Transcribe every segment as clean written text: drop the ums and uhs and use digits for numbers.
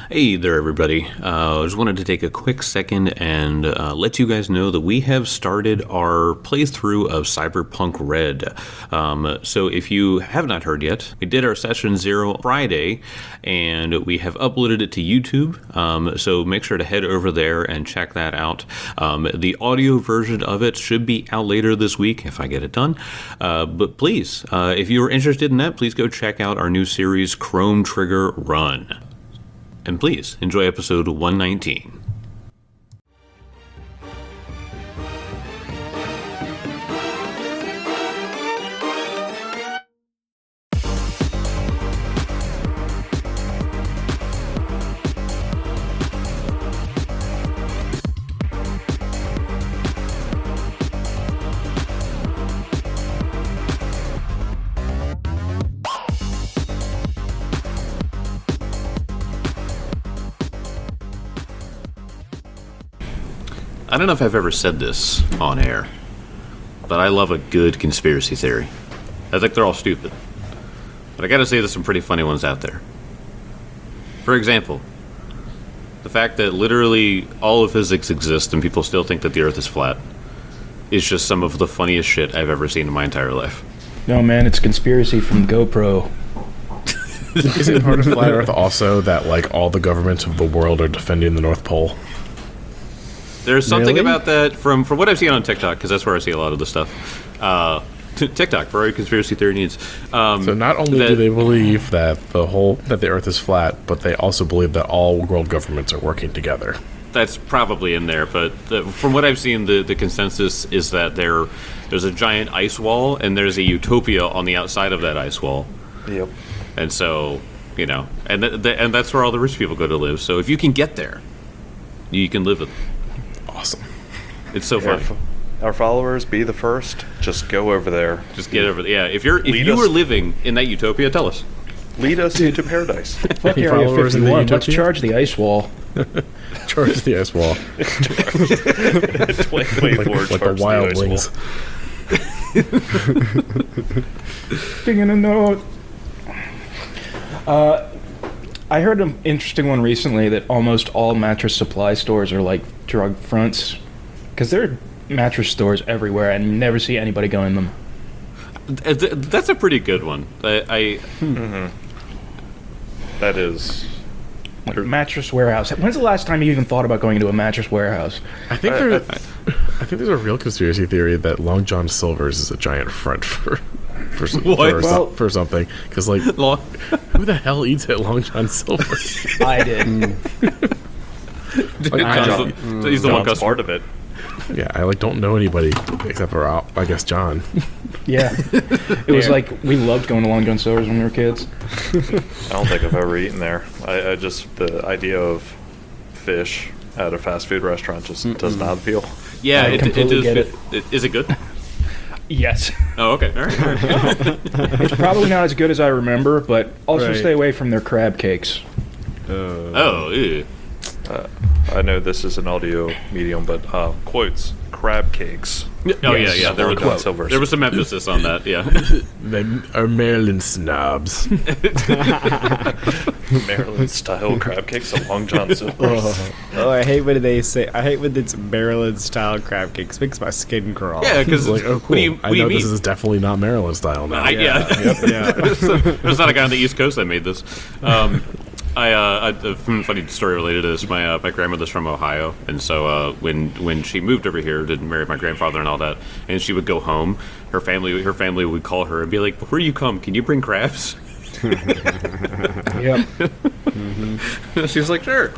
Hey there, everybody. I just wanted to take a quick second and let you guys know that we have started our playthrough of Cyberpunk Red. So if you have not heard yet, we did our Session 0 Friday, and we have uploaded it to YouTube. So make sure to head over there and check that out. The audio version of it should be out later this week if I get it done. But please, if you are interested in that, please go check out our new series, Chrome Trigger Run. And please enjoy episode 119. I don't know if I've ever said this on air, but I love a good conspiracy theory. I think they're all stupid, but I gotta say there's some pretty funny ones out there. For example, the fact that literally all of physics exists and people still think that the Earth is flat is just some of the funniest shit I've ever seen in my entire life. No, man, it's conspiracy from GoPro. Isn't part of Flat Earth also that, like, all the governments of the world are defending the North Pole? There's something Really? about that from what I've seen on TikTok, because that's where I see a lot of the stuff. TikTok for all your conspiracy theory needs. So not only do they believe that the Earth is flat, but they also believe that all world governments are working together. That's probably in there, but from what I've seen, the consensus is that there's a giant ice wall, and there's a utopia on the outside of that ice wall. Yep. And so, and that's where all the rich people go to live. So if you can get there, you can live it. Awesome. It's so funny. Our followers, be the first. Just go over there. Just get over there. Yeah, if you were living in that utopia, tell us. Lead us to paradise. Fuck Any Area followers in the 51, let's utopia? charge the ice wall. Charge the ice wall. 2024 like the wildlings. Singing a note. I heard an interesting one recently that almost all mattress supply stores are like drug fronts. Because there are mattress stores everywhere and you never see anybody go in them. That's a pretty good one. That is... Like Mattress Warehouse. When's the last time you even thought about going into a Mattress Warehouse? I think there's a real conspiracy theory that Long John Silver's is a giant front for something. Because, like, who the hell eats at Long John Silver? I did. He's the one customer. part of it. Yeah, I don't know anybody except for I guess John. Yeah. It was like, we loved going to Long John Silver's when we were kids. I don't think I've ever eaten there. I just, the idea of fish at a fast food restaurant just does not appeal. Yeah, I it completely does. get Is it good? Yes. Oh, okay. All right. It's probably not as good as I remember, but also Right. stay away from their crab cakes. Oh, ew. I know this is an audio medium, but quotes, crab cakes. Oh, Yes. yeah. There was some emphasis on that, yeah. They are Maryland snobs. Maryland-style crab cakes at Long John Silver's. Oh, I hate when they say. I hate when it's Maryland-style crab cakes. Makes my skin crawl. Yeah, because Like, oh, cool. what do you I know mean? this is definitely not Maryland style now. Yeah. Yeah. There's not a guy on the East Coast that made this. A funny story related to this. My grandmother's from Ohio, and so when she moved over here to marry my grandfather and all that, and she would go home, her family would call her and be like, "Before you come, can you bring crabs?" Yep. She was like, "Sure."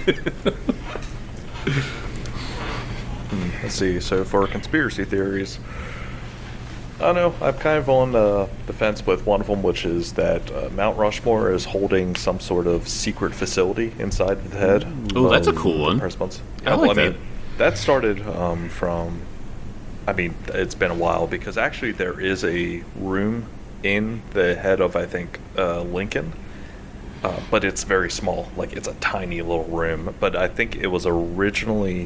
Let's see, so for conspiracy theories, I don't know, I'm kind of on the fence with one of them, which is that Mount Rushmore is holding some sort of secret facility inside of the head. Oh, that's a cool one. Response. I like that. That started from, it's been a while, because actually there is a room in the head of, I think, Lincoln. But it's very small. Like, it's a tiny little room. But I think it was originally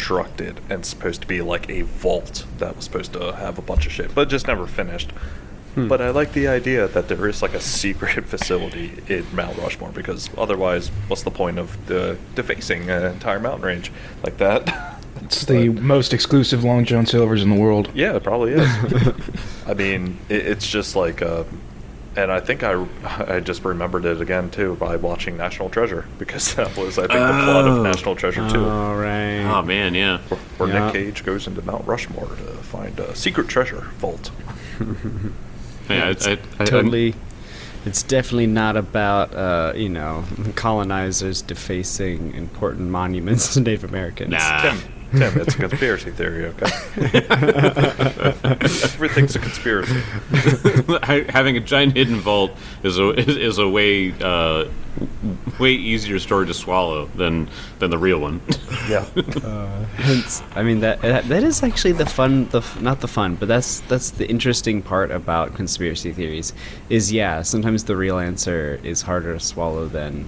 constructed and supposed to be like a vault that was supposed to have a bunch of shit, but just never finished. But I like the idea that there is like a secret facility in Mount Rushmore, because otherwise, what's the point of defacing an entire mountain range like that? It's the most exclusive Long John Silver's in the world. Yeah, it probably is. I mean, it's just like, and I think I just remembered it again too by watching National Treasure, because that was, I think, the plot of National Treasure 2. All right. Oh man, yeah. Where Yeah. Nick Cage goes into Mount Rushmore to find a secret treasure vault. Yeah, Totally. It's definitely not about, colonizers defacing important monuments to Native Americans. Nah. Tim, it's a conspiracy theory, okay? Everything's a conspiracy. Having a giant hidden vault is a way easier story to swallow than the real one. Yeah. I mean that is actually the fun, not the fun, but that's the interesting part about conspiracy theories. Is sometimes the real answer is harder to swallow than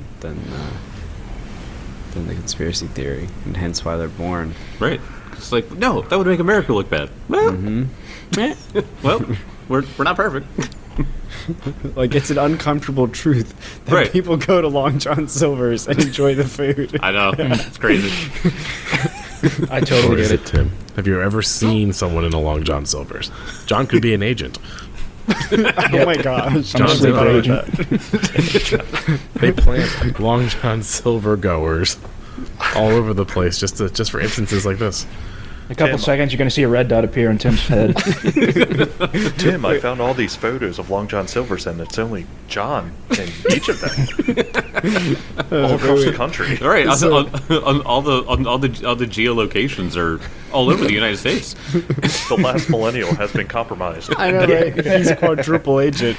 the conspiracy theory, and hence why they're born. Right. It's like, no, that would make America look bad. Well, well, we're not perfect. Like, it's an uncomfortable truth that Right. people go to Long John Silver's and enjoy the food. I know. It's crazy. I Or totally is get it it. Tim? Have you ever seen someone in a Long John Silver's? John could be an agent. Oh my gosh. I'm a John's sleeper about agent. They plant Long John Silver goers all over the place just for instances like this. In a couple Tim. seconds, you're going to see a red dot appear on Tim's head. Tim, I found all these photos of Long John Silver's, and it's only John in each of them. All across the country. All right. So- on all the geolocations are all over the United States. The last millennial has been compromised. I know, right? He's a quadruple agent.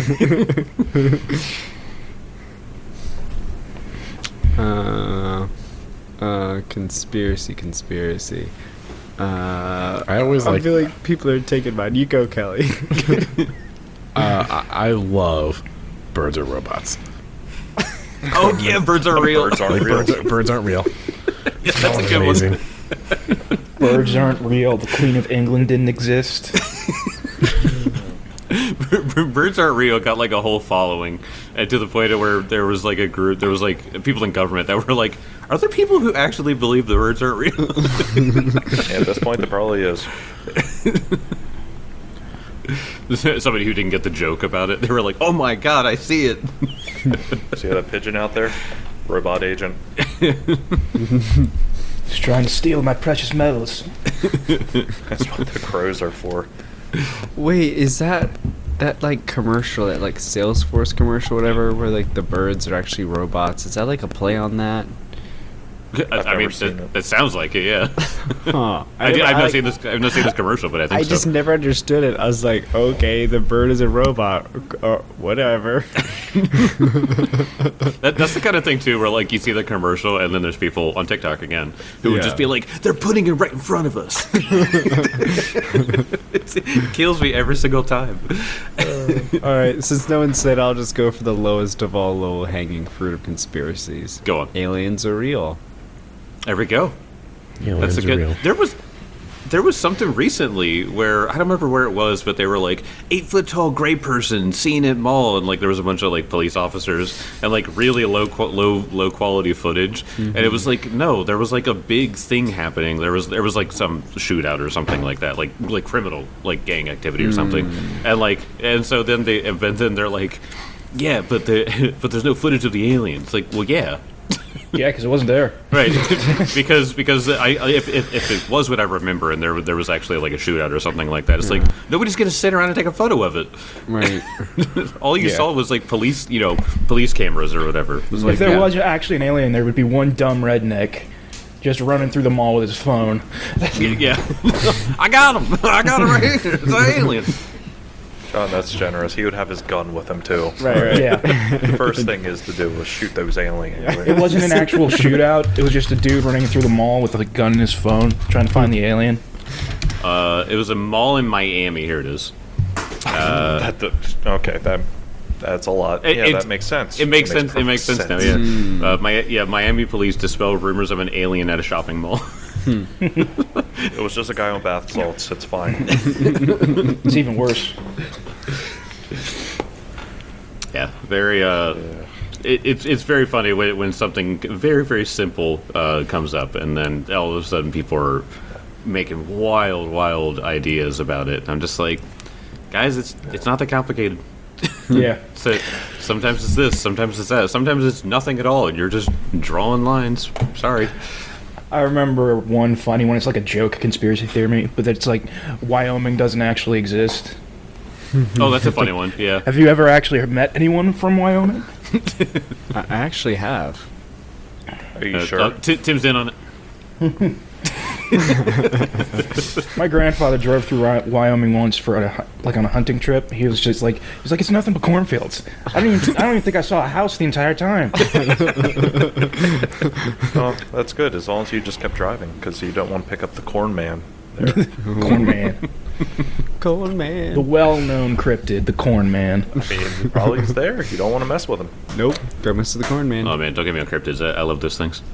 Conspiracy. I always I like. feel like people are taking mine. You go, Kelly. I love birds are robots. Oh yeah, birds are real. Birds aren't real. Birds aren't real. Yeah, That that's a was good one. amazing. Birds aren't real. The Queen of England didn't exist. Birds Aren't Real got like a whole following, and to the point of where there was like a group, there was like people in government that were like, "Are there people who actually believe the birds aren't real?" At this point, there probably is. Somebody who didn't get the joke about it, they were like, "Oh my god, I see it." See that pigeon out there? Robot agent. He's trying to steal my precious metals. That's what the crows are for. Wait, is that like commercial, that like Salesforce commercial, whatever, where like the birds are actually robots? Is that like a play on that? I mean, never seen it. it sounds like it, yeah. Huh. I've not seen this. I've not seen this commercial, but I think I so. just never understood it. I was like, okay, the bird is a robot, or whatever. That's the kind of thing too, where like you see the commercial, and then there's people on TikTok again who would Yeah. just be like, "They're putting it right in front of us." It kills me every single time. All right, since no one said, I'll just go for the lowest of all low-hanging fruit of conspiracies. Go on. Aliens are real. There we go. Yeah, That's a aliens are good. real. There was something recently where I don't remember where it was, but they were like 8 foot tall gray person seen at mall, and like there was a bunch of like police officers and like really low quality footage, and it was like no, there was like a big thing happening. There was like some shootout or something like that, like criminal like gang activity or something, and so then they're like, yeah, but there's no footage of the aliens. Like, well, yeah. Yeah, because it wasn't there. Right, because if it was what I remember, and there was actually like a shootout or something like that, it's like nobody's gonna sit around and take a photo of it. Right. All you Yeah. saw was like police cameras or whatever. It was like, If there yeah. was actually an alien, there would be one dumb redneck just running through the mall with his phone. Yeah, I got him right here. It's an alien. John, that's generous. He would have his gun with him too. Right. Yeah. The first thing is to do was shoot those aliens. It wasn't an actual shootout. It was just a dude running through the mall with a gun in his phone, trying to find the alien. It was a mall in Miami. Here it is. Okay, that's a lot. It- Yeah, it- that makes sense. It makes sense. It perfect makes sense now. Yeah. Miami police dispel rumors of an alien at a shopping mall. It was just a guy on bath salts. It's fine. It's even worse. Yeah, very. It's very funny when something very very simple comes up, and then all of a sudden people are making wild ideas about it. I'm just like, guys, it's not that complicated. Yeah. So sometimes it's this, sometimes it's that, sometimes it's nothing at all, and you're just drawing lines. Sorry. I remember one funny one. It's like a joke conspiracy theory, but it's like Wyoming doesn't actually exist. Oh, that's a funny one. Yeah. Have you ever actually met anyone from Wyoming? I actually have. Are you sure? Tim's in on it. My grandfather drove through Wyoming once for on a hunting trip. He was like it's nothing but cornfields. I don't even think I saw a house the entire time. Oh, that's good, as long as you just kept driving, because you don't want to pick up the corn man there. Corn Man, Corn Man. the well-known cryptid, the Corn Man. I mean, he probably is there. You don't want to mess with him. Nope. Don't mess with the Corn Man. Oh man, don't get me on cryptids. I love those things.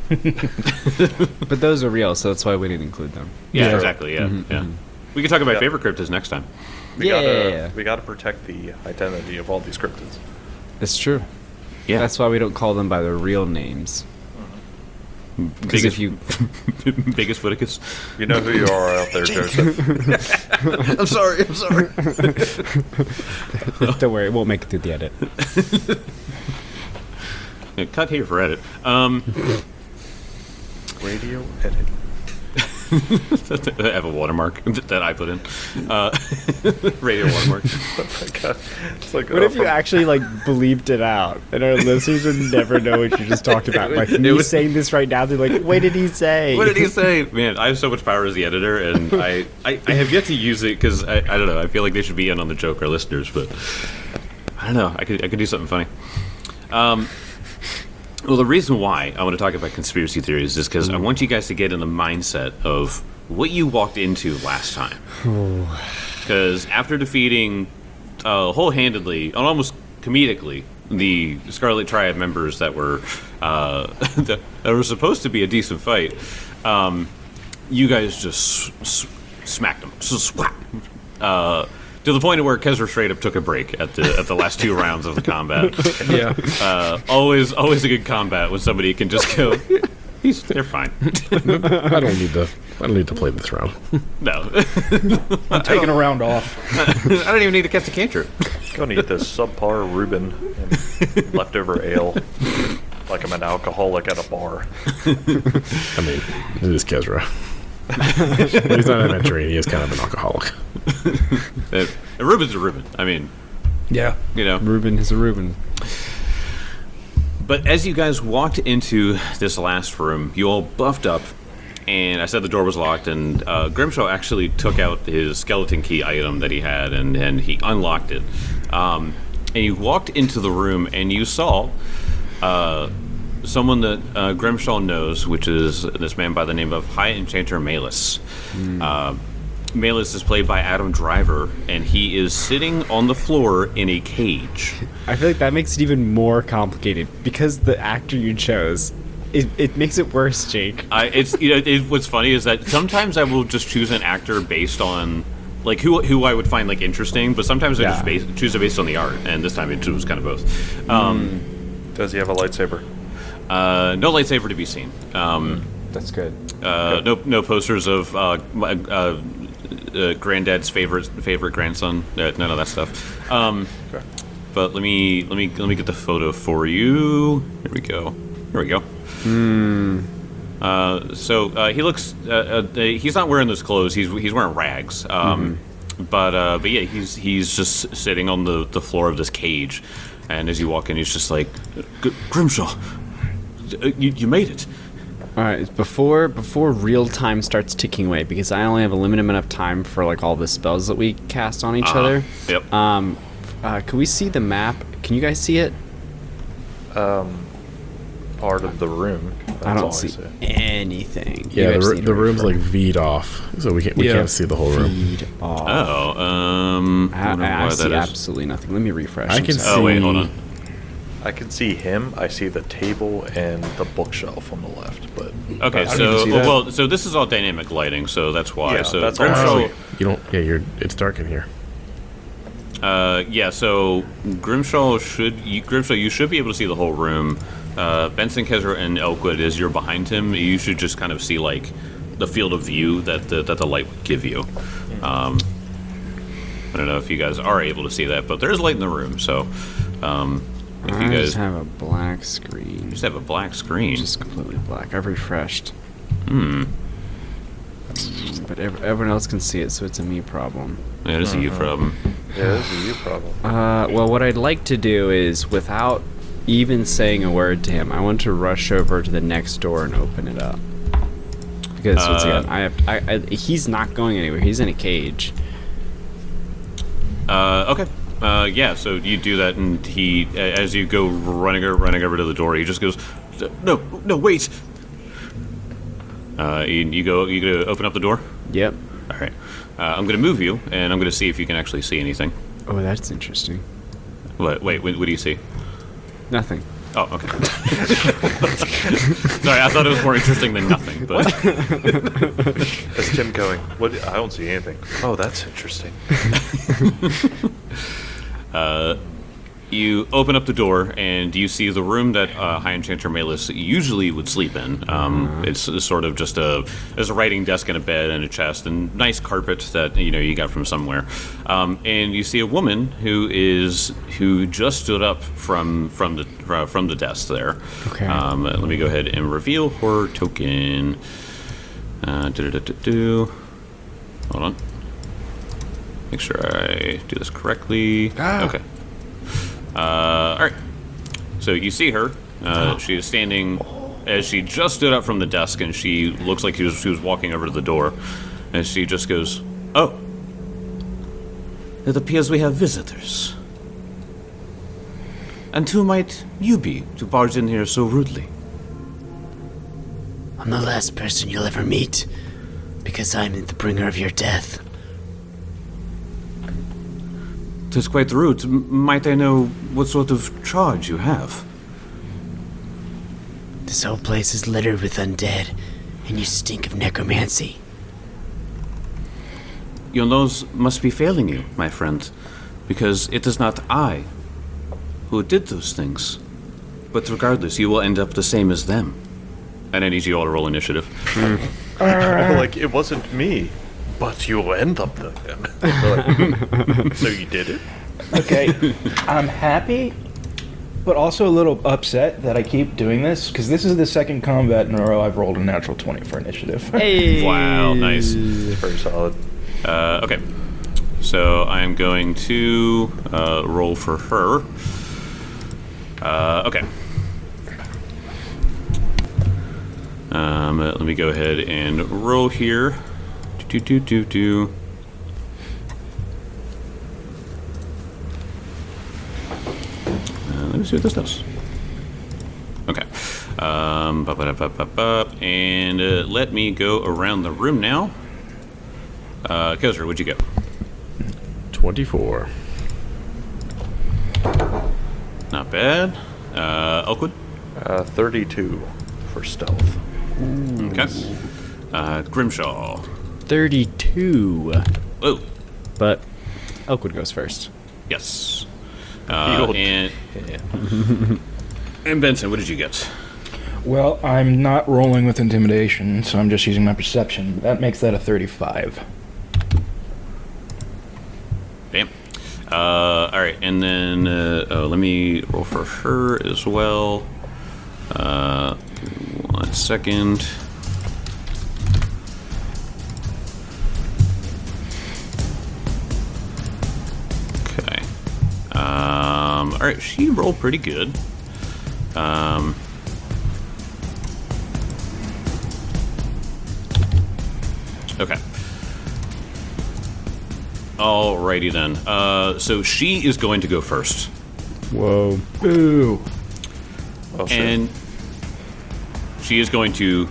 But those are real, so that's why we didn't include them. Yeah, Yeah. exactly. Yeah, yeah. We can talk about Yeah. favorite cryptids next time. We gotta protect the identity of all these cryptids. It's true. Yeah, That's why we don't call them by their real names. Because if you... biggest Footicus. You know who you are out there, Joseph. I'm sorry. Don't worry, we'll make it through the edit. Yeah, cut here for edit. Radio edit. I have a watermark that I put in. Radio watermark. Oh my God. It's like, What if you actually bleeped it out, and our listeners would never know what you just talked about? Like It me was- saying this right now, they're like, "What did he say?" What did he say? Man, I have so much power as the editor, and I have yet to use it because I don't know. I feel like they should be in on the joke, our listeners, but I don't know. I could do something funny. Well, the reason why I want to talk about conspiracy theories is because I want you guys to get in the mindset of what you walked into last time. Because after defeating whole-handedly, and almost comedically, the Scarlet Triad members that were that were supposed to be a decent fight, you guys just smacked them. To the point where Kezra straight up took a break at the last two rounds of the combat. Yeah. Always a good combat when somebody can just go. They're fine. I don't need to play this round. No, I'm taking a round off. I don't even need to cast a cantrip. Gonna eat this subpar Reuben and leftover ale like I'm an alcoholic at a bar. I mean, it is Kezra. He's not an adventurer. He is kind of an alcoholic. A Reuben's a Reuben. I mean, Yeah. you know. Reuben is a Reuben. But as you guys walked into this last room, you all buffed up, and I said the door was locked, and Grimshaw actually took out his skeleton key item that he had, and he unlocked it. And you walked into the room, and you saw someone that Grimshaw knows, which is this man by the name of High Enchanter Malus. Malus is played by Adam Driver, and he is sitting on the floor in a cage. I feel like that makes it even more complicated because the actor you chose, it makes it worse, Jake. What's funny is that sometimes I will just choose an actor based on like who I would find like interesting, but sometimes I just choose it based on the art, and this time it was kind of both. Does he have a lightsaber? No lightsaber to be seen. That's good. No posters of granddad's favorite grandson. None of that stuff. Okay. But let me get the photo for you. Here we go. So he looks. He's not wearing those clothes. He's wearing rags. But yeah, he's just sitting on the floor of this cage, and as you walk in, he's just like, Grimshaw, you made it. All right, before real time starts ticking away, because I only have a limited amount of time for like all the spells that we cast on each other. Yep. Can we see the map? Can you guys see it? Part of the room. That's I all don't see anything. You Yeah, guys need to the room's refresh. like V'd off, so we can't see the whole room. Feed off. Oh, I wonder why see that is. absolutely nothing. Let me refresh. I I'm can sorry. Oh wait, hold on. I can see him. I see the table and the bookshelf on the left, but Okay, I didn't see that. so this is all dynamic lighting, so that's why. Yeah, so that's all Grimshaw, I see. You don't. Yeah, it's dark in here. Yeah, so Grimshaw, you should be able to see the whole room. Benson, Kezra, and Elkwood, as you're behind him, you should just kind of see, like, the field of view that the light would give you. I don't know if you guys are able to see that, but there's light in the room, so if you I guys just have a black screen. just have a black screen. Just completely black. I've refreshed. But everyone else can see it, so it's a me problem. Yeah, this is a you problem. Yeah, this is you problem. Well, what I'd like to do is, without even saying a word to him, I want to rush over to the next door and open it up. Because once again, he's not going anywhere. He's in a cage. Okay. Yeah, so you do that, and he, as you go running over to the door, he just goes, no, wait. You go open up the door? Yep. All right. I'm going to move you, and I'm going to see if you can actually see anything. Oh, that's interesting. What do you see? Nothing. Oh, okay. Sorry, I thought it was more interesting than nothing, but... That's Tim going, what? I don't see anything. Oh, that's interesting. You open up the door, and you see the room that High Enchanter Malus usually would sleep in. It's sort of just there's a writing desk and a bed and a chest and nice carpet that you got from somewhere. And you see a woman who just stood up from the desk there. Okay. Let me go ahead and reveal her token. Hold on. Make sure I do this correctly. Okay. All right. So you see her. She is standing as she just stood up from the desk, and she looks like she was walking over to the door. And she just goes, "Oh, it appears we have visitors. And who might you be to barge in here so rudely?" I'm the last person you'll ever meet, because I'm the bringer of your death. 'Tis quite rude. Might I know what sort of charge you have? This whole place is littered with undead, and you stink of necromancy. Your nose must be failing you, my friend, because it is not I who did those things. But regardless, you will end up the same as them. And I need you all to roll initiative. Like, it wasn't me, but you'll end up like them. Like, so you did it? Okay, I'm happy, but also a little upset that I keep doing this, because this is the second combat in a row I've rolled a natural 20 for initiative. Hey. Wow, nice. Very solid. Okay, so I'm going to roll for her. Okay. Let me go ahead and roll here. Let me see what this does. Okay. And let me go around the room now. Kozra, what'd you get? 24. Not bad. Elkwood? 32 for stealth. Okay. Grimshaw. 32. Oh, But Elkwood goes first. yes. You'll- And Benson, what did you get? Well, I'm not rolling with intimidation, so I'm just using my perception. That makes that a 35. Damn. All right, and then let me roll for her as well. 1 second. Okay. All right, she rolled pretty good. Okay. Alrighty then. So she is going to go first. Whoa. Ooh. Oh, shit. And she is going to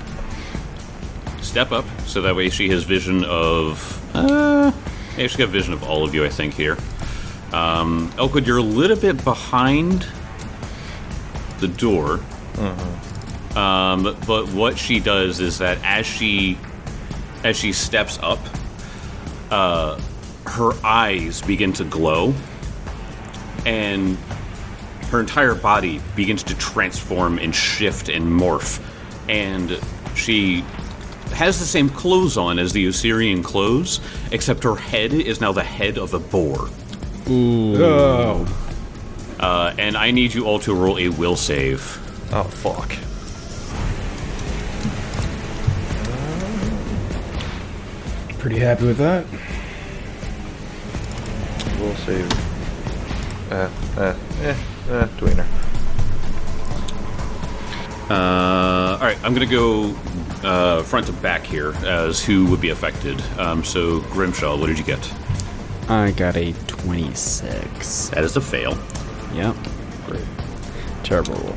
step up so that way she has vision of. Yeah, she's got vision of all of you, I think, here. Elkwood, you're a little bit behind the door. But what she does is that as she steps up, her eyes begin to glow, and her entire body begins to transform and shift and morph, and she has the same clothes on as the Osirian clothes, except her head is now the head of a boar. Oh. And I need you all to roll a will save. Oh, fuck. Pretty happy with that. We'll save. Tweener. Alright, I'm gonna go front to back here as who would be affected. So, Grimshaw, what did you get? I got a 26. That is a fail. Yep. Great. Terrible roll.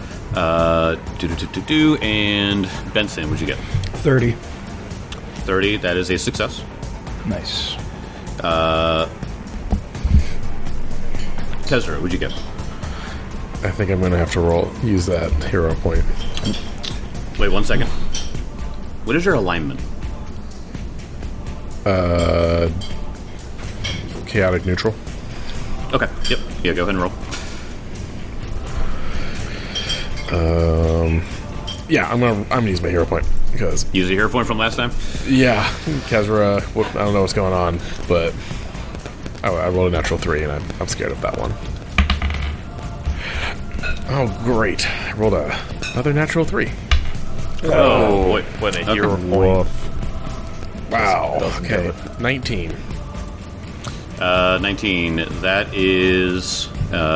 And Benson, what'd you get? 30. 30, that is a success. Nice. Tezra, what'd you get? I think I'm gonna have to use that hero point. Wait 1 second. What is your alignment? Chaotic neutral. Okay, yep. Yeah, go ahead and roll. Yeah, I'm gonna use my hero point because Use the hero point from last time? yeah, Kezra. I don't know what's going on, but I rolled a natural 3, and I'm scared of that one. Oh great! I rolled another natural 3. Oh, wait. When a Okay. hero point. Wow. Doesn't do Okay, it. 19. 19. That is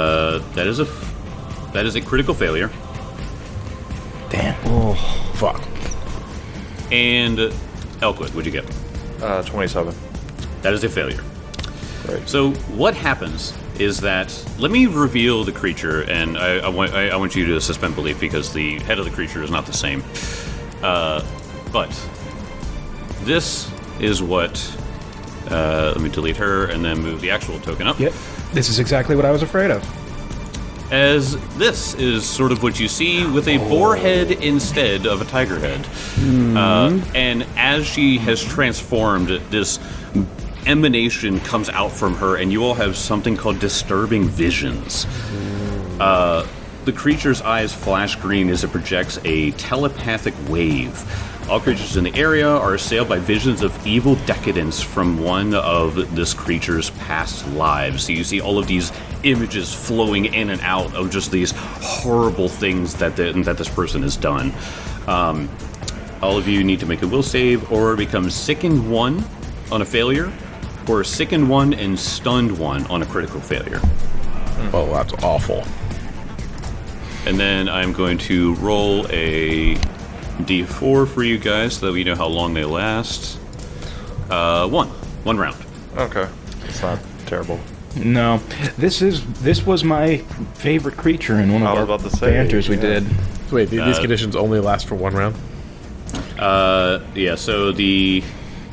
a critical failure. Damn. Fuck. And Elkwood, what'd you get? 27. That is a failure. Right. So what happens is that, let me reveal the creature, and I want you to suspend belief because the head of the creature is not the same. But this is what. Let me delete her and then move the actual token up. Yep. This is exactly what I was afraid of. As this is sort of what you see with a boar head instead of a tiger head. And as she has transformed, this emanation comes out from her, and you all have something called disturbing visions. The creature's eyes flash green as it projects a telepathic wave. All creatures in the area are assailed by visions of evil decadence from one of this creature's past lives. So you see all of these images flowing in and out of just these horrible things that this person has done. All of you need to make a will save or become sickened 1 on a failure, or sickened 1 and stunned 1 on a critical failure. Oh, that's awful. And then I'm going to roll a D4 for you guys so that we know how long they last. One round. Okay. It's not terrible. No, this was my favorite creature in one I of was our about to say, banters we yeah. did. So wait, these conditions only last for 1 round? Yeah. So the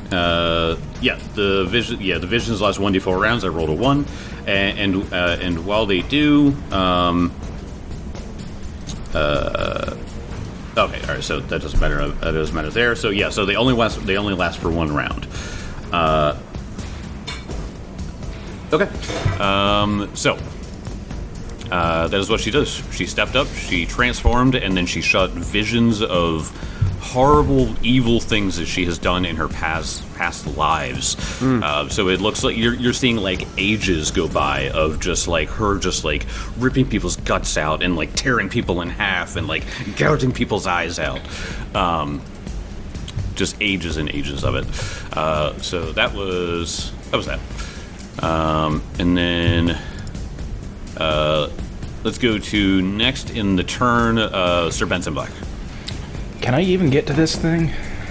visions last 1d4 rounds. I rolled a 1, and while they do, okay, all right. So that doesn't matter. That doesn't matter there. So yeah. So they only last for 1 round. Okay. So that is what she does. She stepped up, she transformed, and then she shot visions of horrible, evil things that she has done in her past lives. So it looks like you're seeing like ages go by of just like her just like ripping people's guts out and like tearing people in half and like gouging people's eyes out. Just ages and ages of it. So that was that. And then let's go to next in the turn, Sir Benson Black. Can I even get to this thing?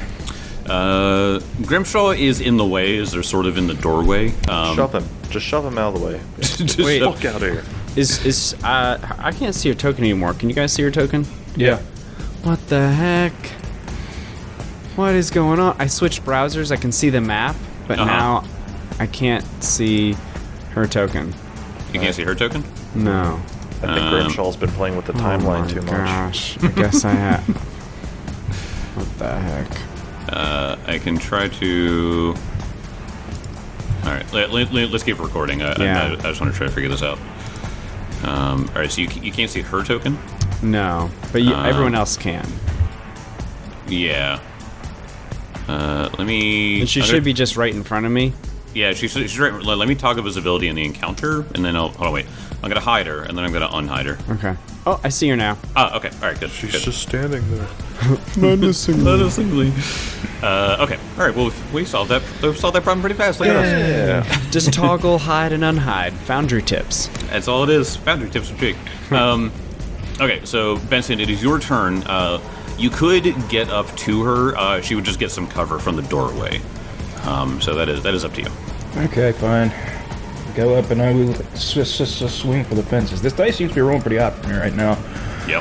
Grimshaw is in the way, as they're sort of in the doorway. Shove him. Just shove him out of the way. Just Wait. Fuck out of here. I can't see your token anymore. Can you guys see your token? Yeah. What the heck? What is going on? I switched browsers. I can see the map, but now I can't see her token. You can't see her token? No. I think Grimshaw's been playing with the timeline too much. Gosh, I guess I have. What the heck? I can try to. All right, let's keep recording. Yeah. I just want to try to figure this out. All right, so you can't see her token? No, but everyone else can. Yeah. Let me... And she should be just right in front of me. Yeah, she's right. Let me toggle visibility in the encounter, and then Hold on, wait. I'm going to hide her, and then I'm going to unhide her. Okay. Oh, I see her now. Oh, okay. All right, good. She's good. just standing there. Menacingly. Okay. All right, well, we solved that problem pretty fast. Look at us. Yeah. Just toggle, hide, and unhide. Foundry tips. That's all it is. Foundry tips are cheap. Okay, so Benson, it is your turn. You could get up to her. She would just get some cover from the doorway. So that is up to you. Okay, fine. Go up and I will swing for the fences. This dice seems to be rolling pretty hot for me right now. Yep.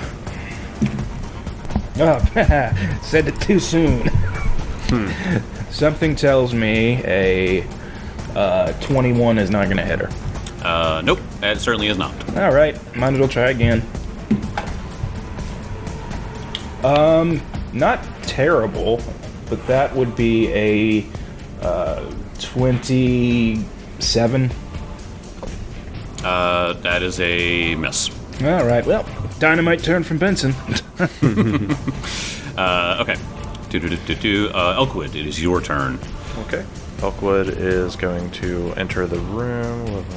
Oh, said it too soon. Something tells me a 21 is not going to hit her. Nope, that certainly is not. All right, might as well try again. Not terrible, but that would be a 27. That is a miss. All right, well, dynamite turn from Benson. Okay. Elkwood, it is your turn. Okay. Elkwood is going to enter the room with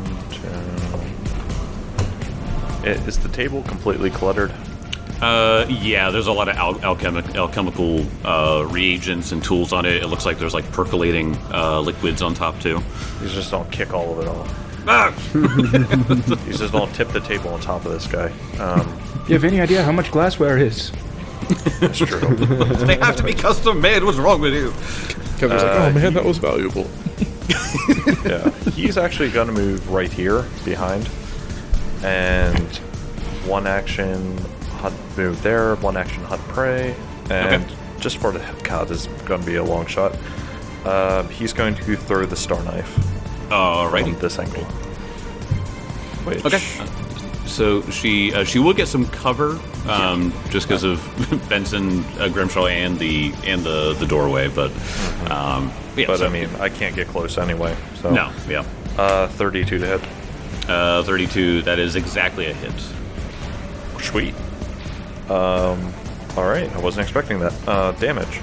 1, 2. Is the table completely cluttered? Yeah, there's a lot of alchemical reagents and tools on it. It looks like there's like percolating liquids on top too. You just don't kick all of it off. Ah! You just don't tip the table on top of this guy. Do you have any idea how much glassware is? That's true. They have to be custom made. What's wrong with you? Kevin's like, oh man, that was valuable. Yeah. He's actually going to move right here behind. And one action hunt move there, one action hunt prey. And Okay. just for the God, this is going to be a long shot. He's going to throw the star knife Alrighty. from this angle. Which, Okay. So she will get some cover, just because of Benson, Grimshaw, and the doorway. But yeah. But so- I mean, I can't get close anyway. So no, yeah. 32 to hit. 32. That is exactly a hit. Sweet. All right. I wasn't expecting that. Damage.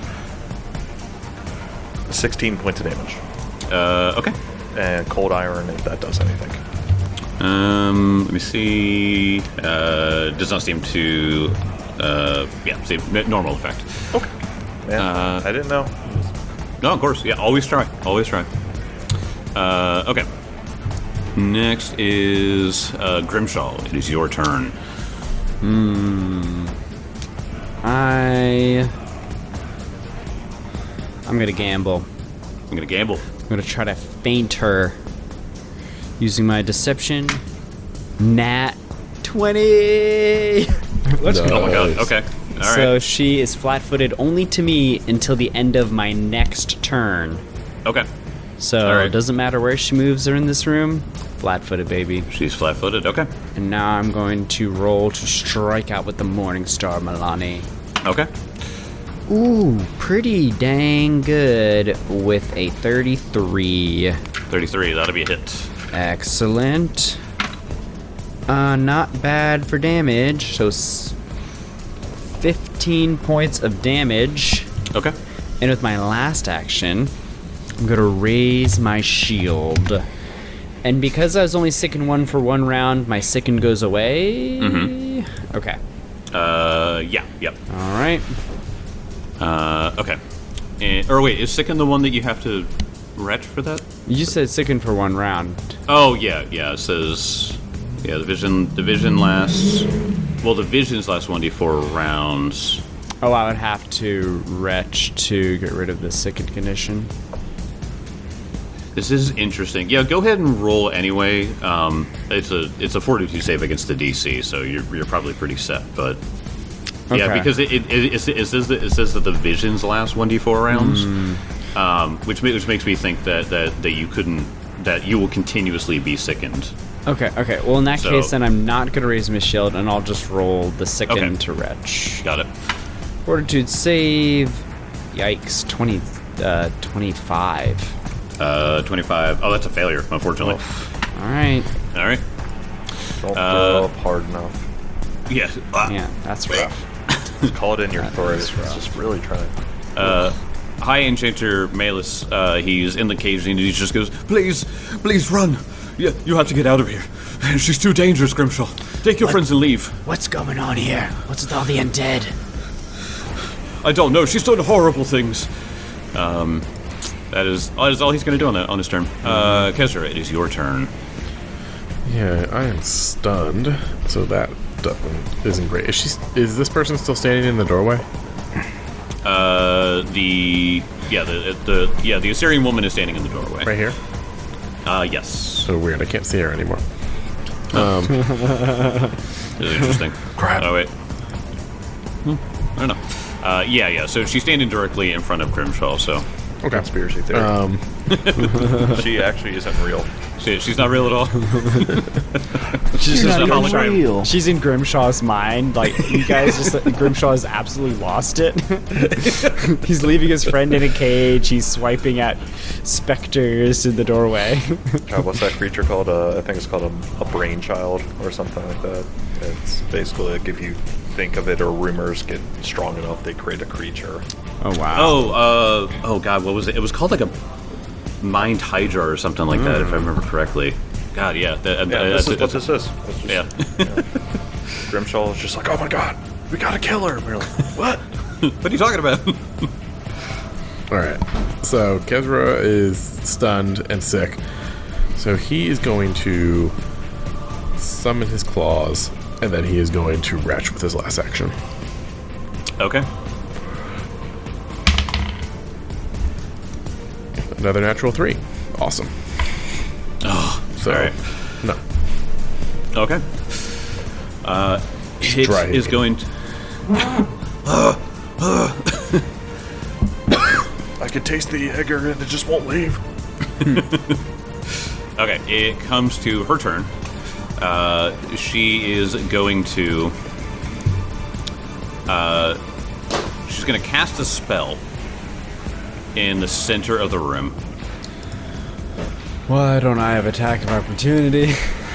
16 points of damage. Okay. And cold iron if that does anything. Let me see. Does not seem to. See, normal effect. Okay. Man, I didn't know. No, of course. Yeah, always try. Always try. Okay. Next is Grimshaw. It is your turn. I'm gonna gamble. I'm gonna gamble. I'm gonna try to feint her using my deception. Nat 20. Let's Oh go. my god. Okay. All right. So she is flat-footed only to me until the end of my next turn. Okay. So All right. it doesn't matter where she moves or in this room. Flat-footed, baby. She's flat-footed. Okay. And now I'm going to roll to strike out with the Morning Star, Milani. Okay. Ooh, pretty dang good with a 33. 33. That'll be a hit. Excellent. Not bad for damage. So 15 points of damage. Okay. And with my last action, I'm gonna raise my shield. And because I was only sicken one for one round, my sicken goes away. Mm-hmm. Okay. Yeah. Yep. All right. Okay. Or wait, is Sicken the one that you have to retch for that? You said sicken for one round. Oh yeah. It says, yeah, the vision lasts. Well, the visions last 1d4 rounds. Oh, I would have to retch to get rid of the sicken condition. This is interesting. Yeah, go ahead and roll anyway. It's a 42 save against the DC, so you're probably pretty set. But yeah, Okay. because it says that the visions last 1d4 rounds, which makes me think that you will continuously be sickened. Okay. Well, in that So- case, then I'm not gonna raise my shield, and I'll just roll the sicken Okay. to retch. Got it. Fortitude save. Yikes. 25. 25. Oh, that's a failure, unfortunately. All right. All right. Don't throw up hard enough. Yeah. Yeah, that's rough. Just call it in your throat. is rough. Just really trying. High Enchanter Malus, he's in the cage and he just goes, please run. Yeah, you have to get out of here. She's too dangerous, Grimshaw. Take your friends and leave. What's going on here? What's with all the undead? I don't know. She's done horrible things. That is all he's going to do on his turn. Kezra, it is your turn. Yeah, I am stunned, so that isn't great. Is this person still standing in the doorway? The Assyrian woman is standing in the doorway. Right here? Yes. So weird, I can't see her anymore. Really interesting. Crap. Oh, wait. I don't know. Yeah, so she's standing directly in front of Grimshaw, so... Okay. Conspiracy theory. She actually isn't real. She's not real at all. She's not even hologram. She's in Grimshaw's mind. Like, you guys Grimshaw has absolutely lost it. He's leaving his friend in a cage. He's swiping at specters in the doorway. God, what's that creature called? I think it's called a brainchild or something like that. It's basically like if you think of it or rumors get strong enough, they create a creature. Oh, wow. Oh God, what was it? It was called like a Mind Hydra or something like that, if I remember correctly. God, yeah. This is what this is. It's just, Yeah. Grimshaw is just like, oh my god, we gotta kill her. And we're like, what? What are you talking about? Alright, so Kezra is stunned and sick. So he is going to summon his claws, and then he is going to retch with his last action. Okay. Another natural 3. Awesome. Oh, So, all right. no. Okay. Hit Try is again. going to... I can taste the egger and it just won't leave. Okay, it comes to her turn. She is going to... she's going to cast a spell in the center of the room. Why don't I have attack of opportunity?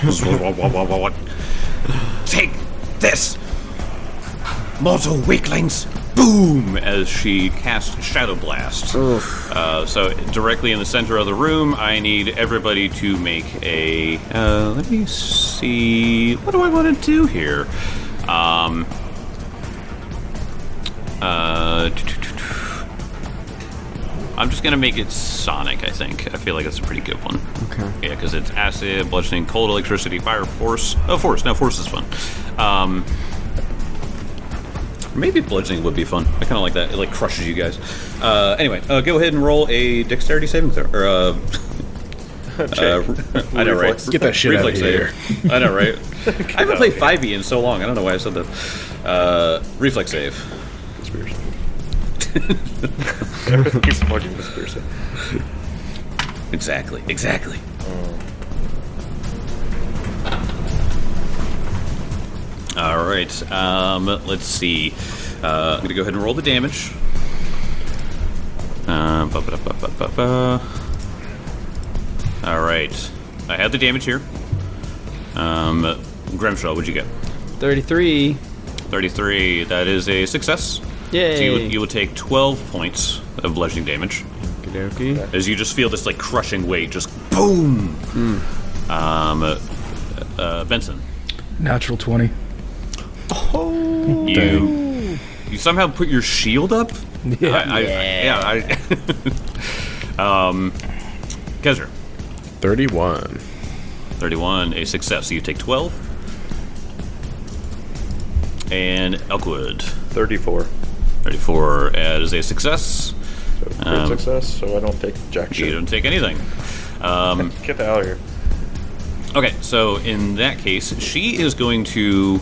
Take this, mortal weaklings! Boom! As she casts Shadow Blast. So directly in the center of the room, I need everybody to make a. Let me see. What do I want to do here? I'm just gonna make it Sonic, I think. I feel like that's a pretty good one. Okay. Yeah, because it's acid, bludgeoning, cold, electricity, fire, force. Oh, force. No, force is fun. Maybe bludgeoning would be fun. I kind of like that. It like crushes you guys. Anyway, go ahead and roll a dexterity saving throw. Or I know, right? Get that shit out of Reflex here. save. I know, right? I haven't played 5e in so long. I don't know why I said that. Reflex save. Conspiracy. Everything's a fucking conspiracy. Exactly. All right. Let's see. I'm gonna go ahead and roll the damage. All right. I have the damage here. Grimshaw, what'd you get? 33. 33. That is a success. Yay. So you will take 12 points of bludgeoning damage Okey-dokey. as you just feel this like crushing weight, just boom. Benson, Natural 20. you somehow put your shield up. Yeah. Kezra, 31. 31, a success. So you take 12. And Elkwood, 34. 34, as a success. So crit success, so I don't take jack You shit. don't take anything. Get the out of here. Okay, so in that case, she is going to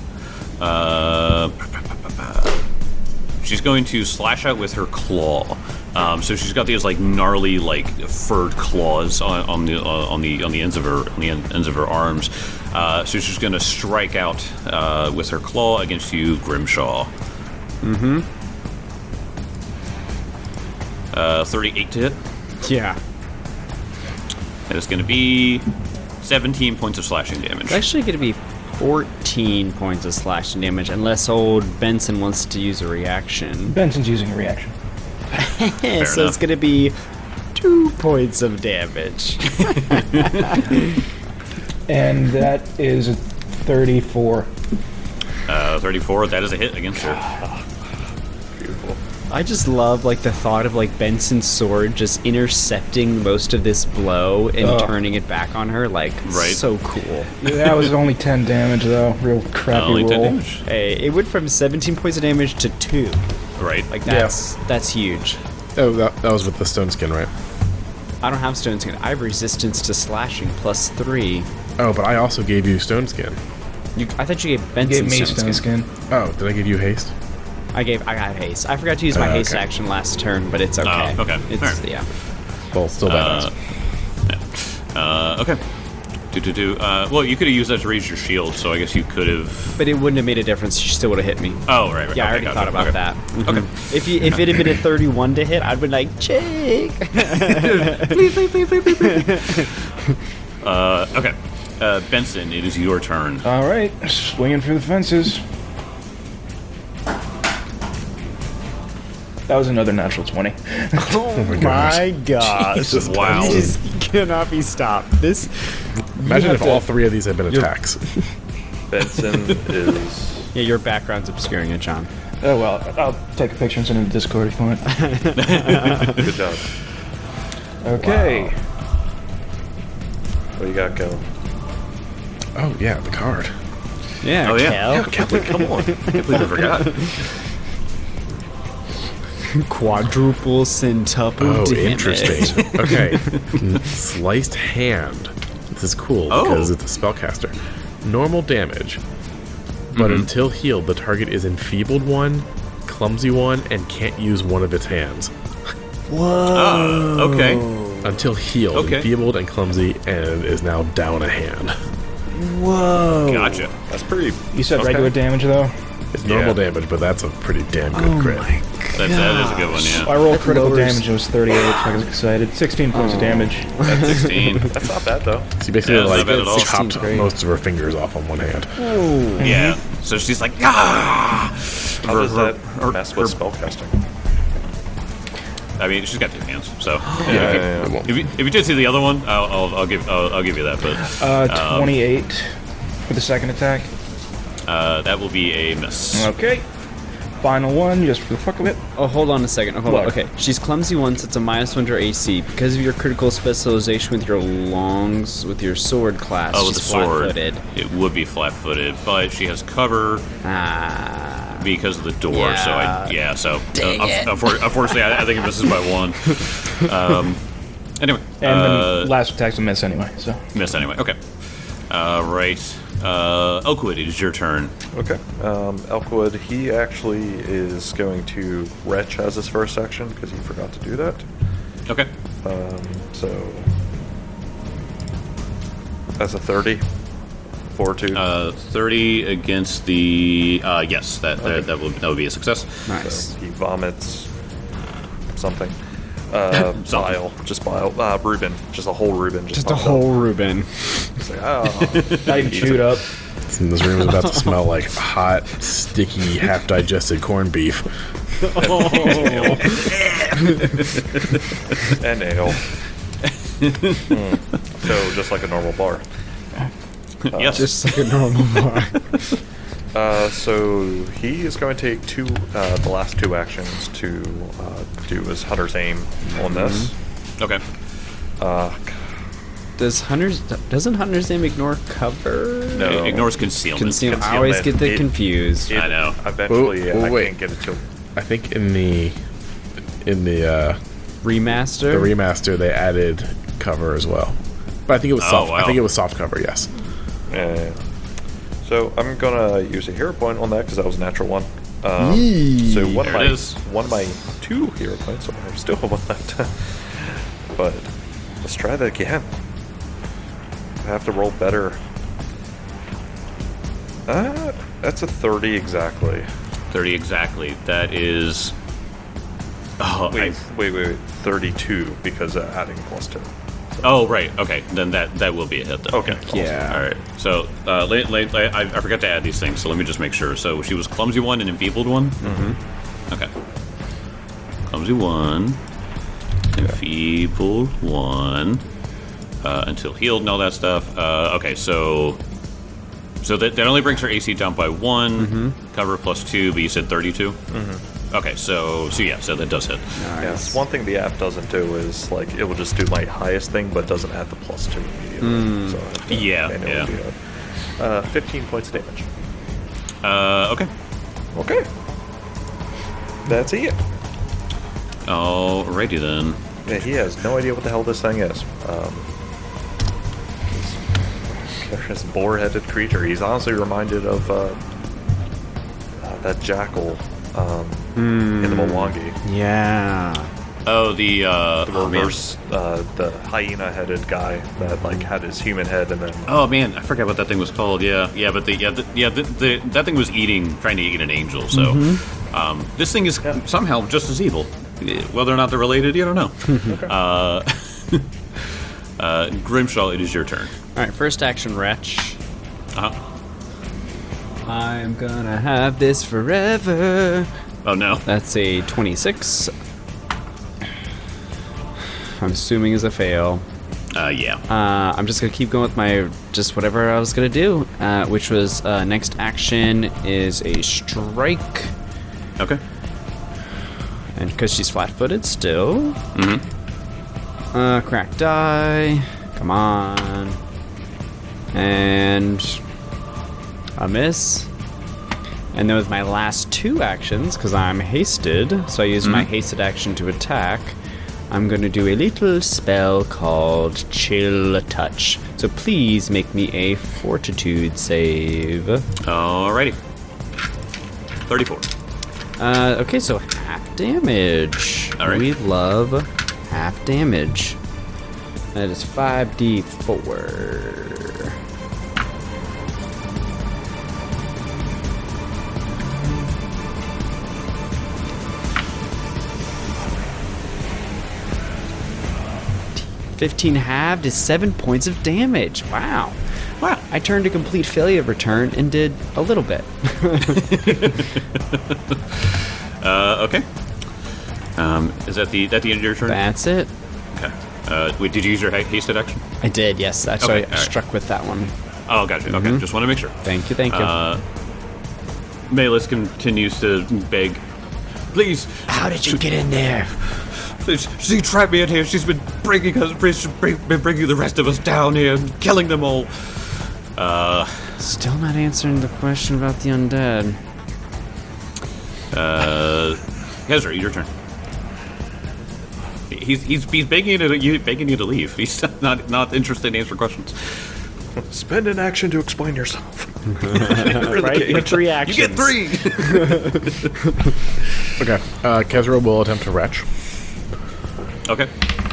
she's going to slash out with her claw. So she's got these like gnarly, like furred claws on the ends of her arms. So she's going to strike out with her claw against you, Grimshaw. 38 to hit. Yeah. That is going to be 17 points of slashing damage. It's actually going to be 14 points of slashing damage, unless old Benson wants to use a reaction. Benson's using a reaction. So it's enough. going to be 2 points of damage. And that is a 34. 34, that is a hit against her. Beautiful. I just love like the thought of like Benson's sword just intercepting most of this blow and turning it back on her. Like, Right. so cool. Yeah, that was only 10 damage, though. Real crappy Only 10 roll. damage. Hey, it went from 17 points of damage to 2. Right. Like that's huge. Oh, that was with the stone skin, right? I don't have stone skin. I have resistance to slashing +3. Oh, but I also gave you stone skin. I thought you gave Gave Benson me stone stone skin. skin. Oh, did I give you haste? I got haste. I forgot to use my haste okay. action last turn, but it's okay. okay. It's Alright. yeah. Well, still badass. Okay. Well, you could have used that to raise your shield, so I guess you could have. But it wouldn't have made a difference. She still would have hit me. Oh, right. Yeah, I already okay, thought about okay. that. Okay. Mhm. If it had been a 31 to hit, I'd been like, Jake. Okay. Benson, it is your turn. All right, swinging for the fences. That was another natural 20. Oh my gosh. gosh. Jesus Wow. You just cannot be stopped. This. Imagine you if have all to- 3 of these had been attacks. Benson is. Yeah, your background's obscuring it, John. Oh, well, I'll take a picture and send it to Discord if you want. Good job. Okay. What you got going? Oh, yeah, the card. Yeah, Oh, yeah. Kel. Come on. I can't believe I forgot. Quadruple centuple Oh, damage. interesting. Okay. Sliced hand. This is cool Oh. because it's a spellcaster. Normal damage. But until healed, the target is enfeebled 1, clumsy 1, and can't use one of its hands. Okay. Until healed, Okay. enfeebled and clumsy, and is now down a hand. Gotcha. That's pretty. You said okay. regular damage, though? It's normal Yeah. damage, but that's a pretty damn good crit. That is a good one, yeah. I rolled critical lowers- damage. It was 38, so I was excited. 16 points of damage. That's 16. That's not bad though. So you basically Yeah, it's like not bad at all. chopped Great. most of her fingers off on one hand. Yeah. So she's like, ah! How does that her- mess with spellcasting? I mean, she's got 2 hands, so. Yeah, it won't. If you did see the other one, I'll give you that, but 28 for the second attack. that will be a miss. Okay. Final one, just for the fuck of it. Oh, hold on a second. Hold on. What? Okay, she's clumsy once. It's a -1 to her AC because of your critical specialization with your sword class. Oh, with she's the sword, flat-footed. it would be flat-footed, but she has cover Ah. because of the door. So Dang it. unfortunately, I think it misses by 1. Anyway, And then last attack's a miss anyway, so. miss anyway. Okay. Right. Elkwood, it is your turn. Okay. Elkwood, he actually is going to retch as his first action because he forgot to do that. Okay. So that's a 30. Fortitude. 30 against the yes, that would be a success. Nice. So he vomits something. Bile, just bile. Reuben, just a whole Reuben. Just a popped whole Reuben. Up. It's like, oh. Not even chewed up. And this room is about to smell like hot, sticky, half-digested corned beef. And ale. So just like a normal bar. Yes. Just like a normal bar. So he is going to take the last 2 actions to do his Hunter's Aim on this. Okay. Doesn't Hunter's Aim ignore cover? No. It ignors concealment. I always get that It- confused. I know. Eventually, Oh, I wait. can't get it to. I think in the Remaster. remaster they added cover as well, but I think it was Oh, soft. wow. I think it was soft cover. Yes. So I'm gonna use a hero point on that because that was a natural 1. So one There it is. of my 2 hero points. So I still have 1 left. But let's try that again. I have to roll better. That's a 30 exactly. 30 exactly. That is. Oh, Wait, 32 because adding +2. So Oh, right. Okay, then that will be a hit. Then. Okay. Yeah. All right. So I forgot to add these things, so let me just make sure. So she was clumsy 1 and enfeebled 1. Mm-hmm. Okay. Clumsy 1, enfeebled 1, until healed and all that stuff. Okay, so that only brings her AC down by 1, cover plus 2, but you said 32. Okay, so that does hit. Yes. One thing the app doesn't do is like it will just do my highest thing, but doesn't add the +2 immediately. So I have to manually do it. 15 points of damage. Okay. Okay. That's it. Alrighty then. Yeah, he has no idea what the hell this thing is. This boar-headed creature. He's honestly reminded of that jackal in the Mwangi. Yeah. Oh, the Reverse, the hyena-headed guy that like had his human head and then. Oh man, I forgot what that thing was called. Yeah, but that thing was trying to eat an angel. So, this thing is somehow just as evil. Whether or not they're related, you don't know. Grimshaw, it is your turn. All right, first action, Wretch. I'm gonna have this forever. Oh no. That's a 26. I'm assuming is a fail. Yeah. I'm just gonna keep going with my just whatever I was gonna do, which was next action is a strike, Okay. and because she's flat-footed still. Crack die. Come on. And a miss. And then with my last 2 actions, because I'm hasted, so I use my hasted action to attack, I'm going to do a little spell called Chill Touch. So please make me a Fortitude save. Alrighty. 34. Okay, so half damage. All right. We love half damage. That is 5d4. $15 halved is 7 points of damage. Wow. I turned a complete failure of return and did a little bit. Okay. Is that the end of your turn? That's it. Okay. Wait, did you use your hasted action? I did, yes. That's Okay, why I all right. struck with that one. Oh, gotcha. Okay, just want to make sure. Thank you, thank you. Melis continues to beg. Please, How did you get in there? she trapped me in here. She's been bringing the rest of us down here and killing them all. Still not answering the question about the undead. Hezra, your turn. He's begging you to leave. He's not interested in answering questions. Spend an action to explain yourself. Right? You have 3 actions. You get 3. Okay. Kezra will attempt to retch. Okay.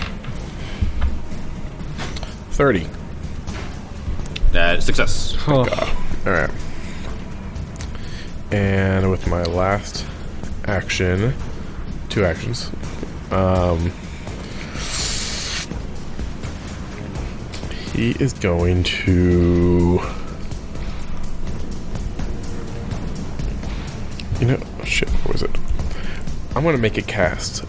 30. Success. All right. And with my last action, 2 actions, he is going to... You know, shit, what was it? I'm going to make it cast.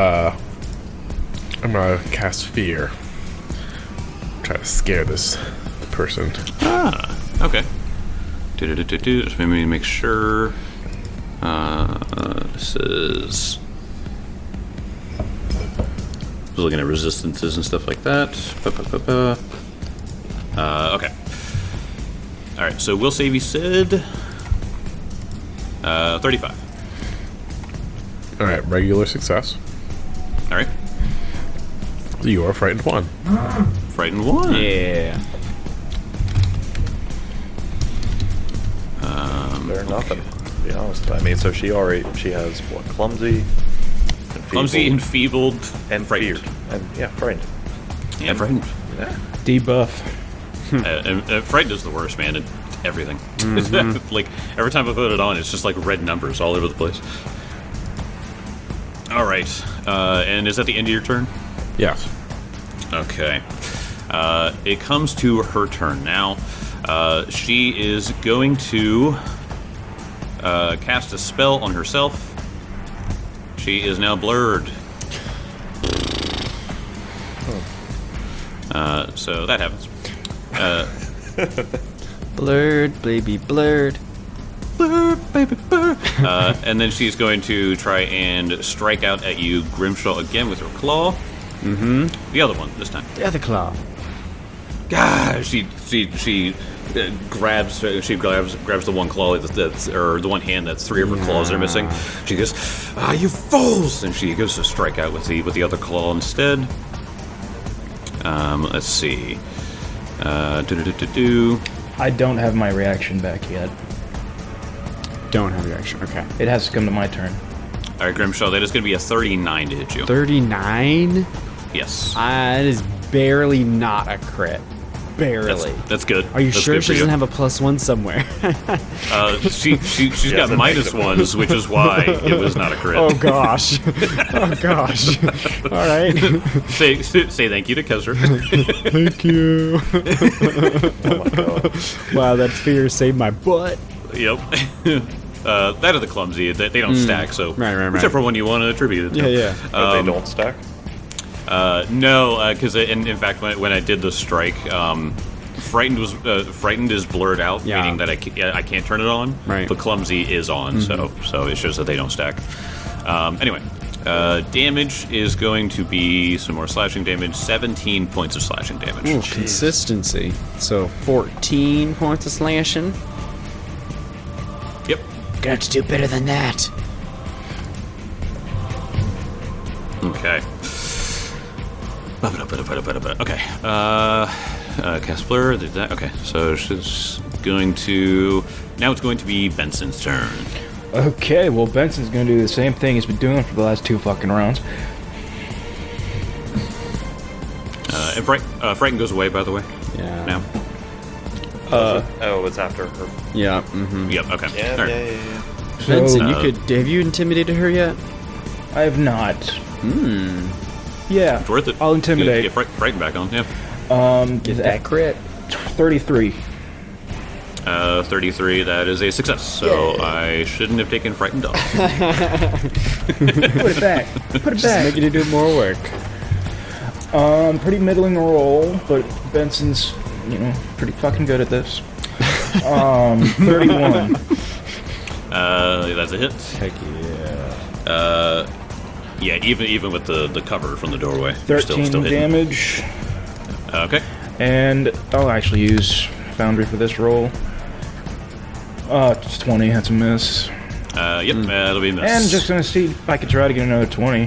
I'm going to cast Fear. Try to scare this person. Okay. Just let me make sure. This is. I was looking at resistances and stuff like that. Okay. All right. So we'll save you, Sid. 35. All right, regular success. All right. You are frightened 1. Frightened 1. Yeah. They're nothing, to be honest. I mean, so she has what? Clumsy, Clumsy, enfeebled, and frightened. feared, and yeah, frightened. And frightened. Yeah. Debuff. And frightened is the worst, man. At everything. Like every time I put it on, it's just like red numbers all over the place. All right. And is that the end of your turn? Yes. Okay. It comes to her turn now. She is going to cast a spell on herself. She is now blurred. So that happens. Blurred, baby, blurred. Blurred, baby, blurred. And then she's going to try and strike out at you, Grimshaw, again with her claw. Mm-hmm. The other one this time. The other claw. God, she grabs the one claw that's or the one hand that's three of her claws are missing. She goes, you fools! And she goes to strike out with the other claw instead. Let's see. I don't have my reaction back yet. Don't have reaction. Okay. It has to come to my turn. All right, Grimshaw, that is going to be a 39 to hit you. 39? Yes. That is barely not a crit. Barely. That's good. Are you That's sure good she for you. doesn't have a +1 somewhere? She's got a minus negative ones, which is why it was not a crit. Oh gosh. Oh gosh. All right. Say thank you to Kezra. Thank you. Oh my god. Wow, that fear saved my butt. Yep. That or the clumsy. They don't stack, so Right. whichever one you want to attribute it to. Yeah. But they don't stack? No, because in fact, when I did the strike, frightened is blurred out, Yeah. meaning that I can't turn it on. Right. But clumsy is on, so it shows that they don't stack. Anyway, damage is going to be some more slashing damage. 17 points of slashing damage. Ooh, consistency. So 14 points of slashing. Yep. Gonna have to do better than that. Okay. Okay. Cast Blur. Did that. Okay. So she's going to. Now it's going to be Benson's turn. Okay, well, Benson's gonna do the same thing he's been doing for the last 2 fucking rounds. And Frighten goes away, by the way. Yeah. Now. Oh, it's after her. Yeah. Mm-hmm. Yep. Okay. Yeah, All right. yeah. So, Benson, have you intimidated her yet? I have not. Yeah, It's worth it. I'll intimidate. Get Frighten back on. Yeah. Get that crit. 33. 33. That is a success. So I shouldn't have taken Frightened off. Put it back. Put it back. Making you do more work. Pretty middling roll, but Benson's, pretty fucking good at this. 31. That's a hit. Heck yeah. Yeah, even with the cover from the doorway, you're 13 still hitting. damage. Okay. And I'll actually use Foundry for this roll. It's 20, that's a miss. Yep, that'll be a miss. And just gonna see if I can try to get another 20.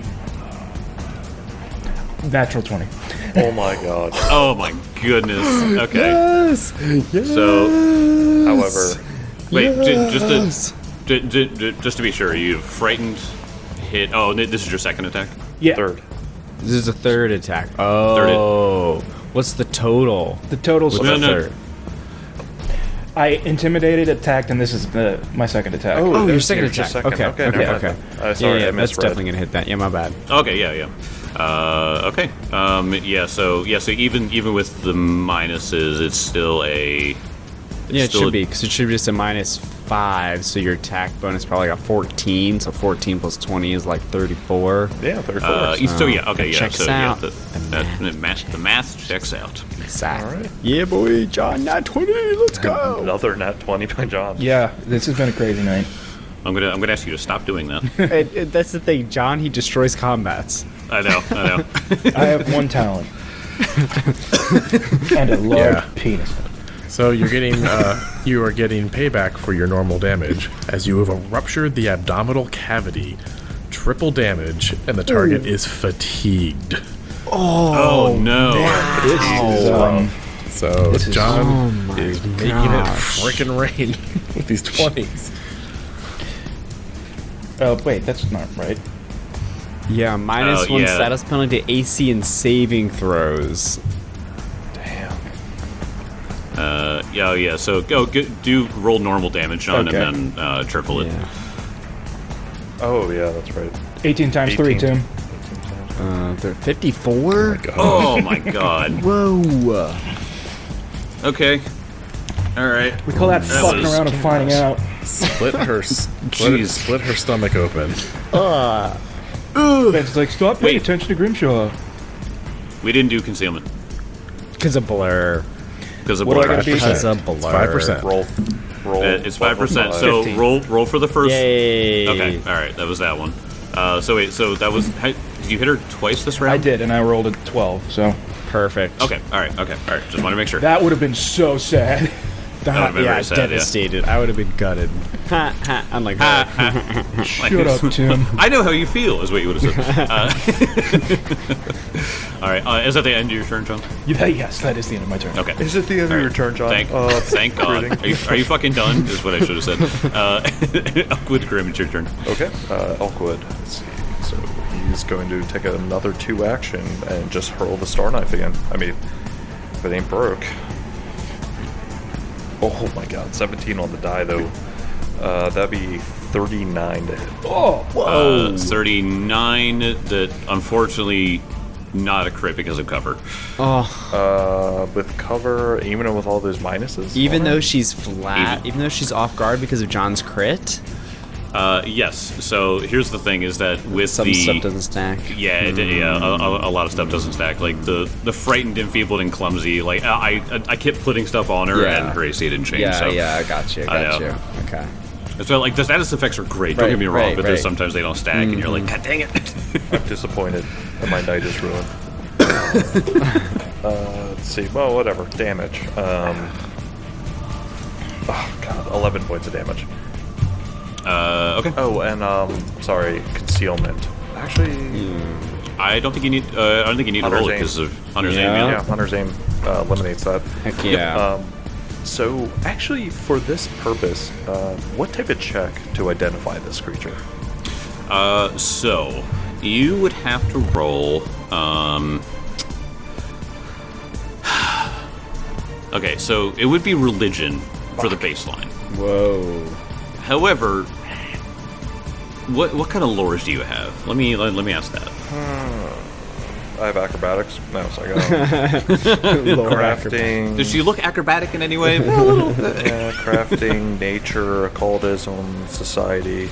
Natural 20. Oh my god. Oh my goodness. Okay. Yes. So, However, wait, just to be sure, you Frightened hit. Oh, this is your second attack. Yeah. third. This is a third attack. Oh. What's the total? The total's No, no. Third. I intimidated, attacked, and this is my second attack. Oh, your that's second your attack. second. Okay. Okay, Okay. never Okay. mind. Sorry, yeah, I that's misread. definitely gonna hit that. Yeah, my bad. Okay, yeah. Okay. So even with the minuses, it's still a. Yeah, it still should be because it should be just a -5. So your attack bonus probably got 14. So 14 plus 20 is like 34. Yeah, 34. So yeah, okay, yeah. Checks So yeah, out. the math checks out. Exactly. All right. Yeah, boy, John, not 20. Let's go. Another nat 20 by John. Yeah, this has been a crazy night. I'm gonna ask you to stop doing that. That's the thing, John. He destroys combats. I know. I have one talent. And a large penis. So you're getting you are getting payback for your normal damage as you have ruptured the abdominal cavity, triple damage, and the target is fatigued. Oh no! This is, So This is- John Oh my is making it frickin' rain with these 20s. oh, wait, that's not right. Yeah, -1 yeah. status penalty to AC and saving throws. Yeah. So do roll normal damage, John, Okay. and then triple it. Yeah. Oh, yeah, that's right. 18 times 3, 18. Tim. They're 54. Oh my god. Whoa. Okay. All right. We call that That fucking was- around and finding out. Split her Jeez. split her stomach open. Ben's like, stop paying Wait. attention to Grimshaw. We didn't do concealment Because of blur. because of What do I blur. gotta be? Because of blur. It's 5%. Roll. It's 5%. So 15. roll for the first. Yay. Okay. All right. That was that one. So wait. So that was. Did you hit her twice this round? I did, and I rolled a 12, so Perfect. Okay. All right. Okay. All right. Just want to make sure. that would have been so sad. That would've been Yeah, very sad, yeah. devastated. I would have been gutted. Ha, ha. Unlike her. Shut up, Tim. I know how you feel, is what you would have said. All right. Is that the end of your turn, John? Yes, that is the end of my turn. Okay. Is it the end of your turn, John? Thank God. Are you fucking done? Is what I should have said. Elkwood Grim, it's your turn. Okay. Elkwood. Let's see. So he's going to take another 2 action and just hurl the Star Knife again. I mean, if it ain't broke. Oh my god, 17 on the die though. That'd be 39 to hit. Oh, 39. That unfortunately not a crit because of cover. With cover, even with all those minuses? Even on though it? she's flat, even though she's off guard because of John's crit, Yes. So here's the thing: is that with some the stuff doesn't stack. yeah, a lot of stuff doesn't stack. Like the frightened, enfeebled, and clumsy. Like I kept putting stuff on her, Yeah. and her AC didn't change. Yeah, so. yeah, I got you. I Got know. you. Okay. So like the status effects are great. Don't Right, get me wrong, right, but right. there's sometimes they don't stack, and you're like, God dang it. I'm disappointed that my night is ruined. Let's see. Well, whatever. Damage. Oh god, 11 points of damage. Okay. Oh, and sorry, concealment. Actually, I don't think you need. I don't think you need to Hunter's roll it aim. because of Hunter's Yeah. aim. yeah, Hunter's aim eliminates that. Heck yeah. So, actually, for this purpose, what type of check to identify this creature? So you would have to roll. Okay, so it would be religion for the baseline. Whoa. However, what kind of lures do you have? Let me ask that. I have acrobatics. No, so I got crafting. Does she look acrobatic in any way? A little bit. Yeah, crafting, nature, occultism, society,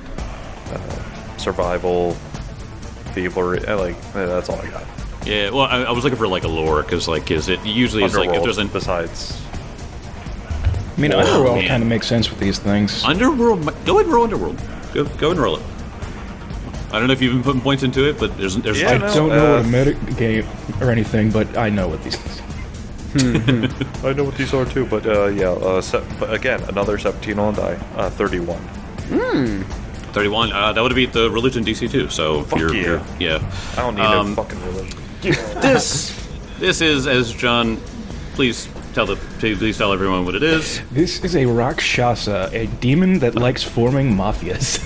survival, thievery. That's all I got. Yeah, well, I was looking for like a lure because like, is it usually it's like if there's an besides. I mean, Oh, Underworld man. kind of makes sense with these things. Underworld. Go ahead and roll Underworld. Go and roll it. I don't know if you've been putting points into it, but there's Yeah, I like, no. don't know what a meta game or anything, but I know what these things. I know what these are too, but but again, another 17 on die, 31. 31. That would be the religion DC too. So Fuck yeah. yeah. I don't need no fucking religion. This is, as John, please tell everyone what it is. This is a Rakshasa, a demon that likes forming mafias.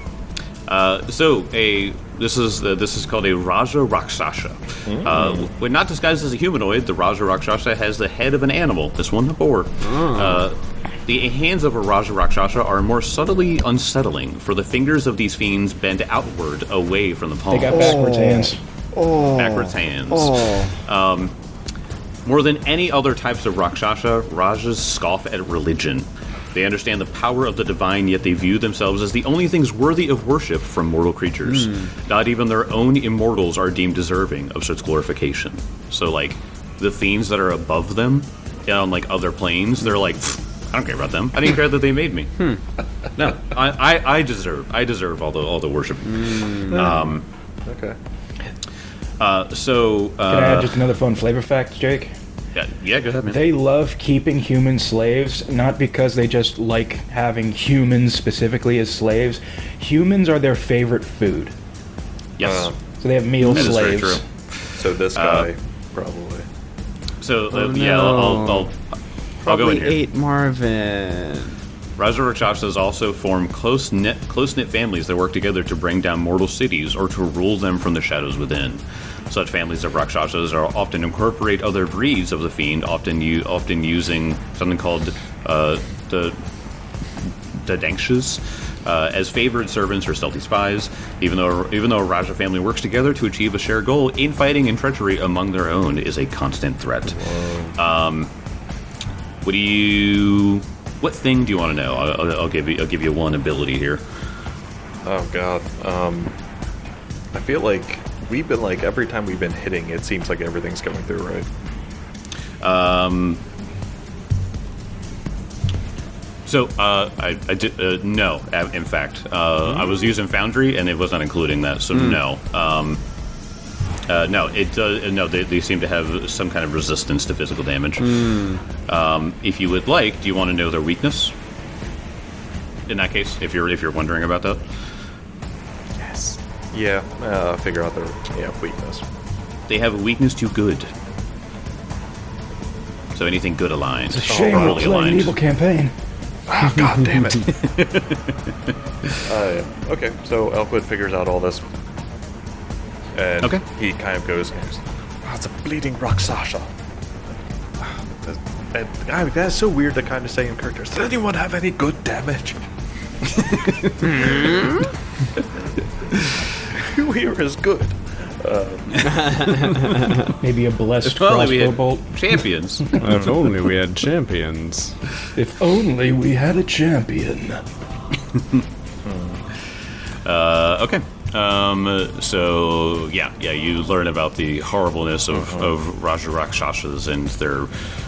This is called a Raja Rakshasa. When not disguised as a humanoid, the Raja Rakshasa has the head of an animal. This one, the boar. The hands of a Raja Rakshasa are more subtly unsettling, for the fingers of these fiends bend outward away from the palm. They got backwards hands. Backwards hands. More than any other types of Rakshasa, Rajas scoff at religion. They understand the power of the divine, yet they view themselves as the only things worthy of worship from mortal creatures. Not even their own immortals are deemed deserving of such glorification. So, like, the fiends that are above them, on, like, other planes, they're like, I don't care about them. I didn't care that they made me. No, I deserve all the worship. Okay. So, Can I add just another fun flavor fact, Jake? yeah, go ahead, man. They love keeping human slaves, not because they just like having humans specifically as slaves. Humans are their favorite food. Yes. So they have meal That is very slaves. true. So this guy, probably. So, no. I'll go in Probably here. 8 Marvin. Raja Rakshasas also form close-knit families that work together to bring down mortal cities or to rule them from the shadows within. Such families of Rakshasas are often incorporate other breeds of the fiend, often using something called the Dankshes, As favored servants or stealthy spies, even though a Raja family works together to achieve a shared goal, infighting and treachery among their own is a constant threat. What thing do you want to know? I'll give you one ability here. Oh god. I feel like we've been like every time we've been hitting, it seems like everything's going through, right? So I did no. In fact, I was using Foundry and it wasn't including that. So no. No, it does. No, they seem to have some kind of resistance to physical damage. If you would like, do you want to know their weakness? In that case, if you're wondering about that, Yes. Yeah, figure out their weakness. they have a weakness to good. So anything good aligned. It's a shame we're Properly playing an aligned. evil campaign. Oh, god damn it. Okay, so Elquid figures out all this. And Okay. he kind of goes, it's a bleeding Rakshasa. And I mean, that's so weird to kind of say in characters. Does anyone have any good damage? We're as good. Maybe a blessed If only we crossbow had bolt. champions. If only we had champions. If only we had a champion. Okay. So you learn about the horribleness of Raja Rakshasas and the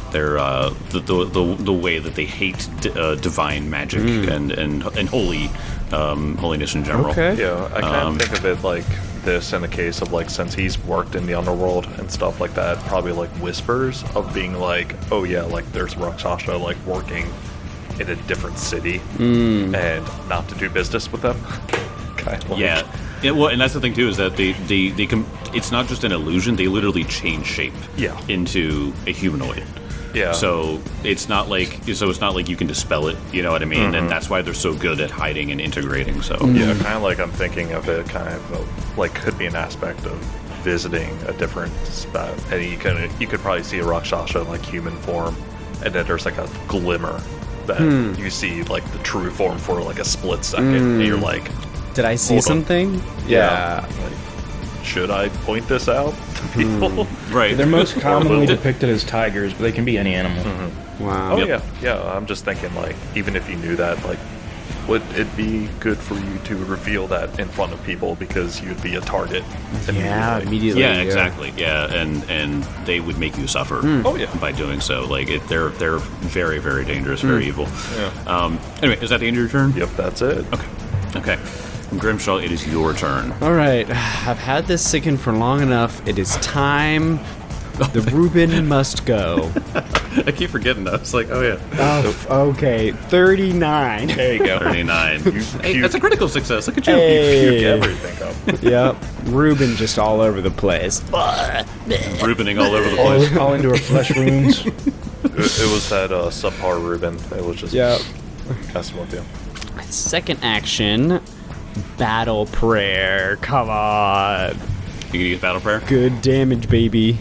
way that they hate divine magic and holiness in general. Okay. Yeah, I kind of think of it like this in the case of like, since he's worked in the underworld and stuff like that, probably like whispers of being like, oh yeah, like there's Rakshasa like working in a different city and not to do business with them. Kind of like, Yeah. Well, and that's the thing too, is that they can. It's not just an illusion; they literally change shape. Yeah. Into a humanoid. yeah. So it's not like you can dispel it. You know what I mean? And that's why they're so good at hiding and integrating. So Yeah, kind of like I'm thinking of it kind of like could be an aspect of visiting a different spot, and you could probably see a Rakshasa in like human form, and then there's like a glimmer that you see like the true form for like a split second, and you're like, Did I see Hold on. something? like, should I point this out to people? right. They're most commonly depicted as tigers, but they can be any animal. Wow. Oh yeah. I'm just thinking like, even if you knew that, like, would it be good for you to reveal that in front of people because you'd be a target? Yeah, immediately? immediately. Yeah, exactly. Yeah, and they would make you suffer. Oh, yeah. By doing so, like they're very, very dangerous, very evil. Yeah. Anyway, is that the end of your turn? Yep, that's it. Okay. Grimshaw, it is your turn. All right, I've had this sicken for long enough. It is time. The Reuben must go. I keep forgetting that. It's like, oh yeah, Oh, okay. 39. There you go. 39. Hey, puke. that's a critical success. Look at you. Hey. Puke everything up. Yep. Reuben just all over the place. Rubening all over the All, place. all into her flesh wounds. It was that subpar Reuben. It was just Yep. messing with you. Second action. Battle prayer. Come on. You can use battle prayer. Good damage, baby.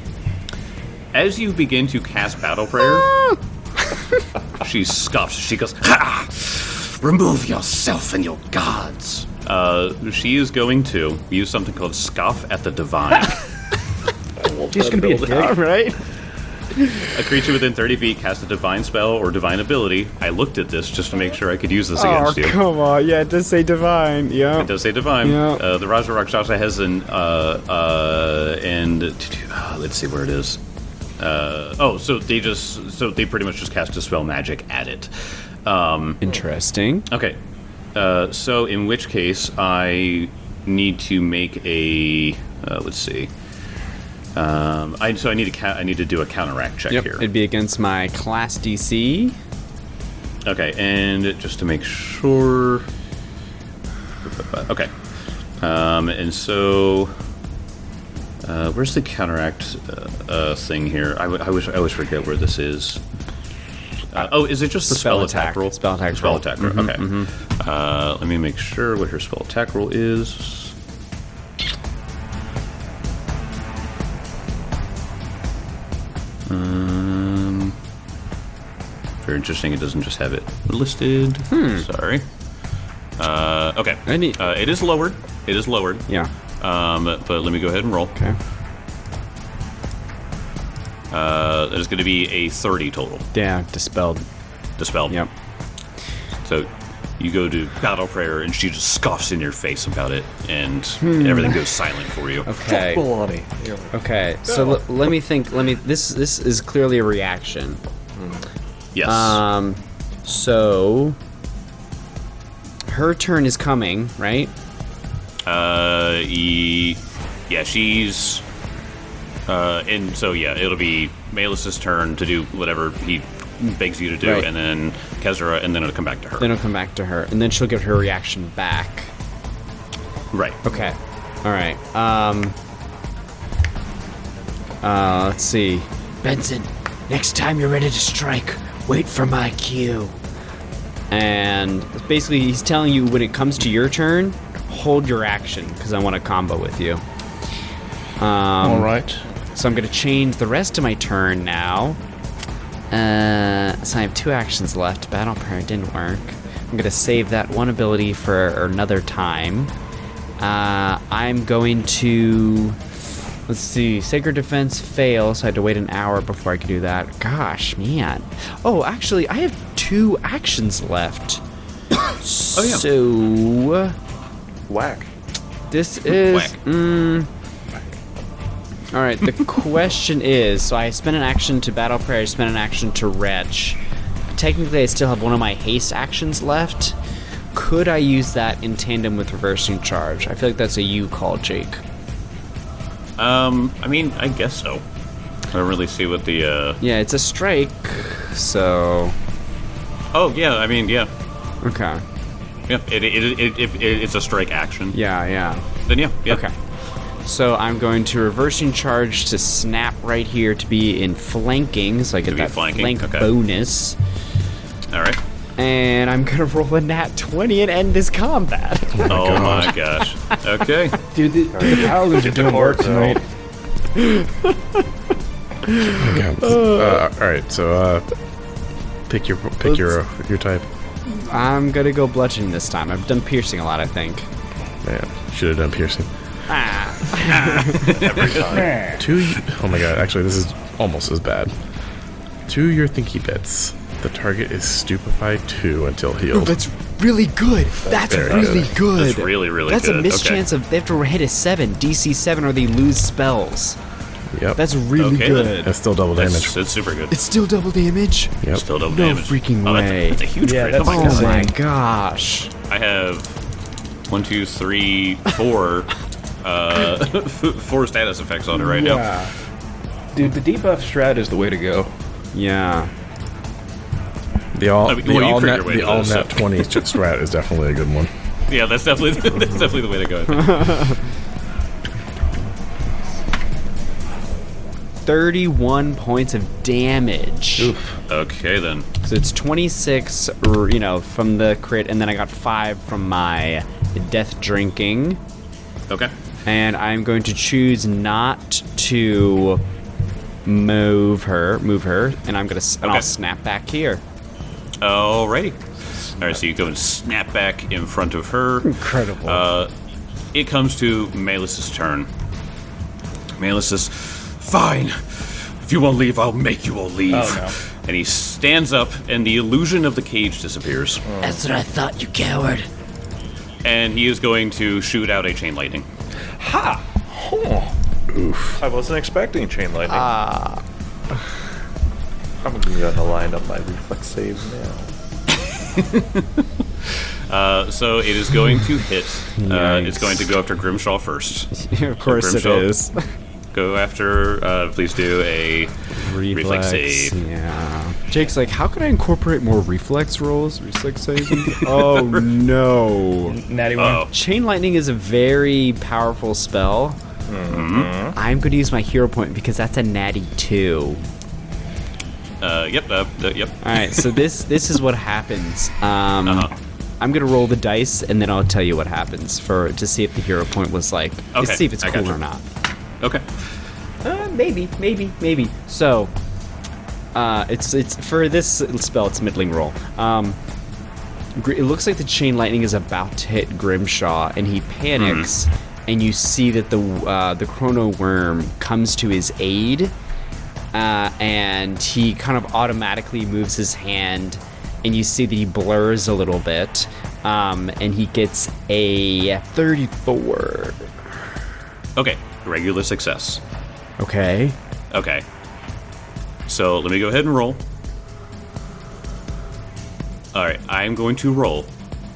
As you begin to cast battle prayer, she scoffs. She goes, "Ha! Remove yourself and your gods." She is going to use something called Scoff at the Divine. She's gonna be a dick. All right. A creature within 30 feet casts a divine spell or divine ability. I looked at this just to make sure I could use this against you. Come on. Yeah, it does say divine. Yeah. It does say divine. Yeah. The Raja Rakshasa has an let's see where it is. So they pretty much just cast dispel magic at it. Interesting. Okay. So in which case I need to make a let's see. I need to do a counteract check here. It'd be against my class DC. Okay, and just to make sure. Okay. And so, where's the counteract thing here? I always forget where this is. Is it just the spell attack roll? Spell attack Spell roll. attack roll. Okay. Let me make sure what her spell attack roll is. Very interesting. It doesn't just have it listed. Sorry. Okay. I need- It is lowered. It is lowered. Yeah. But let me go ahead and roll. Okay. That is going to be a 30 total. Yeah, dispelled. Dispelled. Yep. So you go to battle prayer, and she just scoffs in your face about it, and everything goes silent for you. Okay. Baloney. You're like, Okay. So let me think. This is clearly a reaction. Yes. So her turn is coming, right? Yeah, she's. And so yeah, it'll be Malus' turn to do whatever he begs you to do, Right. and then Kezra, and then it'll come back to her. Then it'll come back to her, and then she'll get her reaction back. Right. Okay. All right. Let's see. Benson, next time you're ready to strike, wait for my cue. And basically, he's telling you when it comes to your turn, hold your action because I want to combo with you. All right. So I'm going to change the rest of my turn now. So I have 2 actions left. Battle prayer didn't work. I'm going to save that one ability for another time. I'm going to... Let's see. Sacred Defense fails, so I had to wait an hour before I could do that. Gosh, man. Oh, actually, I have 2 actions left. Oh, yeah. So... whack. This is... Whack. All right, the question is, so I spent an action to Battle Prayer, I spent an action to Retch. Technically, I still have one of my haste actions left. Could I use that in tandem with Reversing Charge? I feel like that's a you call, Jake. I mean, I guess so. I don't really see what the. Yeah, it's a strike, so... Oh yeah, I mean yeah, Okay. yeah. It's a strike action. Yeah. Then yeah. Okay. So I'm going to Reversing Charge to snap right here to be in flanking, so I get be that flanking, flank okay. bonus. All right. And I'm going to roll a nat 20 and end this combat. Oh my gosh. Okay. Dude, the paladins are doing work tonight. All right, so pick your type. I'm gonna go bludgeoning this time. I've done piercing a lot, I think. Man, should have done piercing. Every time. Oh my god, actually this is almost as bad. To your thinky bits. The target is stupefied 2 until healed. That's really good. That's very really good. That's really, really That's good. a mischance of they have to hit a 7, DC 7, or they lose spells. Yep. That's really Okay, good. That's still double damage. That's super good. It's still double damage. Yep. Still double No damage. freaking Oh, way. that's a huge Yeah, crit. Oh that's my Oh god. my insane. gosh. I have 1, 2, 3, 4 4 status effects on it right now. Yeah. Dude, the debuff strat is the way to go. Yeah. The all I mean, well, you crit your way the to all this, net so. 20 strat is definitely a good one. Yeah, that's definitely the way to go. I think. 31 points of damage. Okay then. So it's 26, from the crit, and then I got 5 from my death drinking. Okay. And I'm going to choose not to move her, and I'm gonna and I'll Okay. snap back here. Alrighty. All right, so you go and snap back in front of her. Incredible. It comes to Malus' turn. Malus says, "Fine. If you won't leave, I'll make you all leave." Oh, no. And he stands up, and the illusion of the cage disappears. That's what I thought, you coward. And he is going to shoot out a chain lightning. Ha! I wasn't expecting chain lightning. I'm gonna line up my reflex save now. So it is going to hit. Yikes. It's going to go after Grimshaw first. Of course it Grimshaw. is. Go after. Please do a reflex save. Yeah. Jake's like, how can I incorporate more reflex rolls? Reflex saving? Oh no. Natty one. Oh, Chain Lightning is a very powerful spell. I'm going to use my hero point because that's a natty 2. yep. Yep. All right, so this is what happens. Uh-huh. I'm gonna roll the dice and then I'll tell you what happens to see if the hero point was like, to see if it's I cool gotcha. or not. Okay. Maybe. So, it's for this spell, it's middling roll. it looks like the chain lightning is about to hit Grimshaw, and he panics, and you see that the chrono worm comes to his aid, and he kind of automatically moves his hand, and you see that he blurs a little bit, and he gets a 34. Okay, regular success. Okay. Okay. So let me go ahead and roll. Alright, I'm going to roll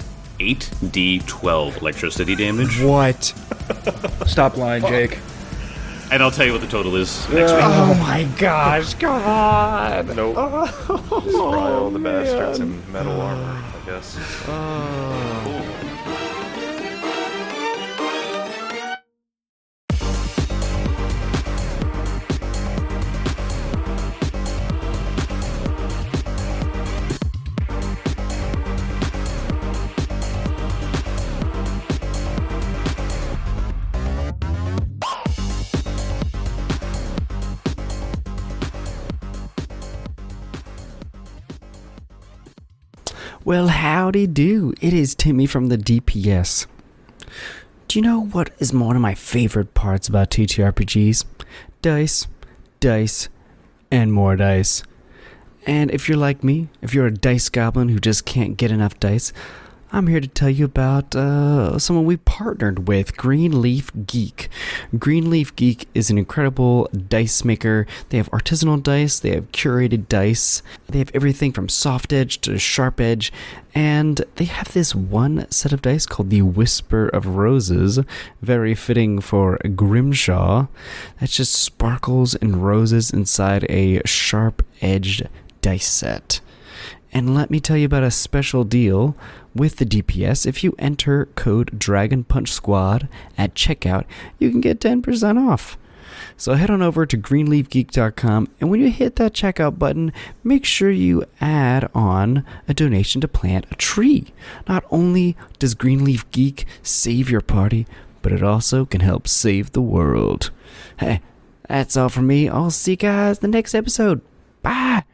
8d12 electricity damage. What? Stop lying, Jake. And I'll tell you what the total is next week. Oh my gosh, come on. Nope. Just fry all the bastards in metal armor, I guess. Well, howdy do. It is Timmy from the DPS. Do you know what is one of my favorite parts about TTRPGs? Dice, dice, and more dice. And if you're like me, if you're a dice goblin who just can't get enough dice, I'm here to tell you about someone we partnered with, Greenleaf Geek. Greenleaf Geek is an incredible dice maker. They have artisanal dice, they have curated dice, they have everything from soft edge to sharp edge, and they have this one set of dice called the Whisper of Roses, very fitting for Grimshaw. That's just sparkles and roses inside a sharp-edged dice set. And let me tell you about a special deal with the DPS. If you enter code Dragon Punch Squad at checkout, you can get 10% off. So head on over to greenleafgeek.com, and when you hit that checkout button, make sure you add on a donation to plant a tree. Not only does Greenleaf Geek save your party, but it also can help save the world. Hey, that's all from me. I'll see you guys in the next episode. Bye!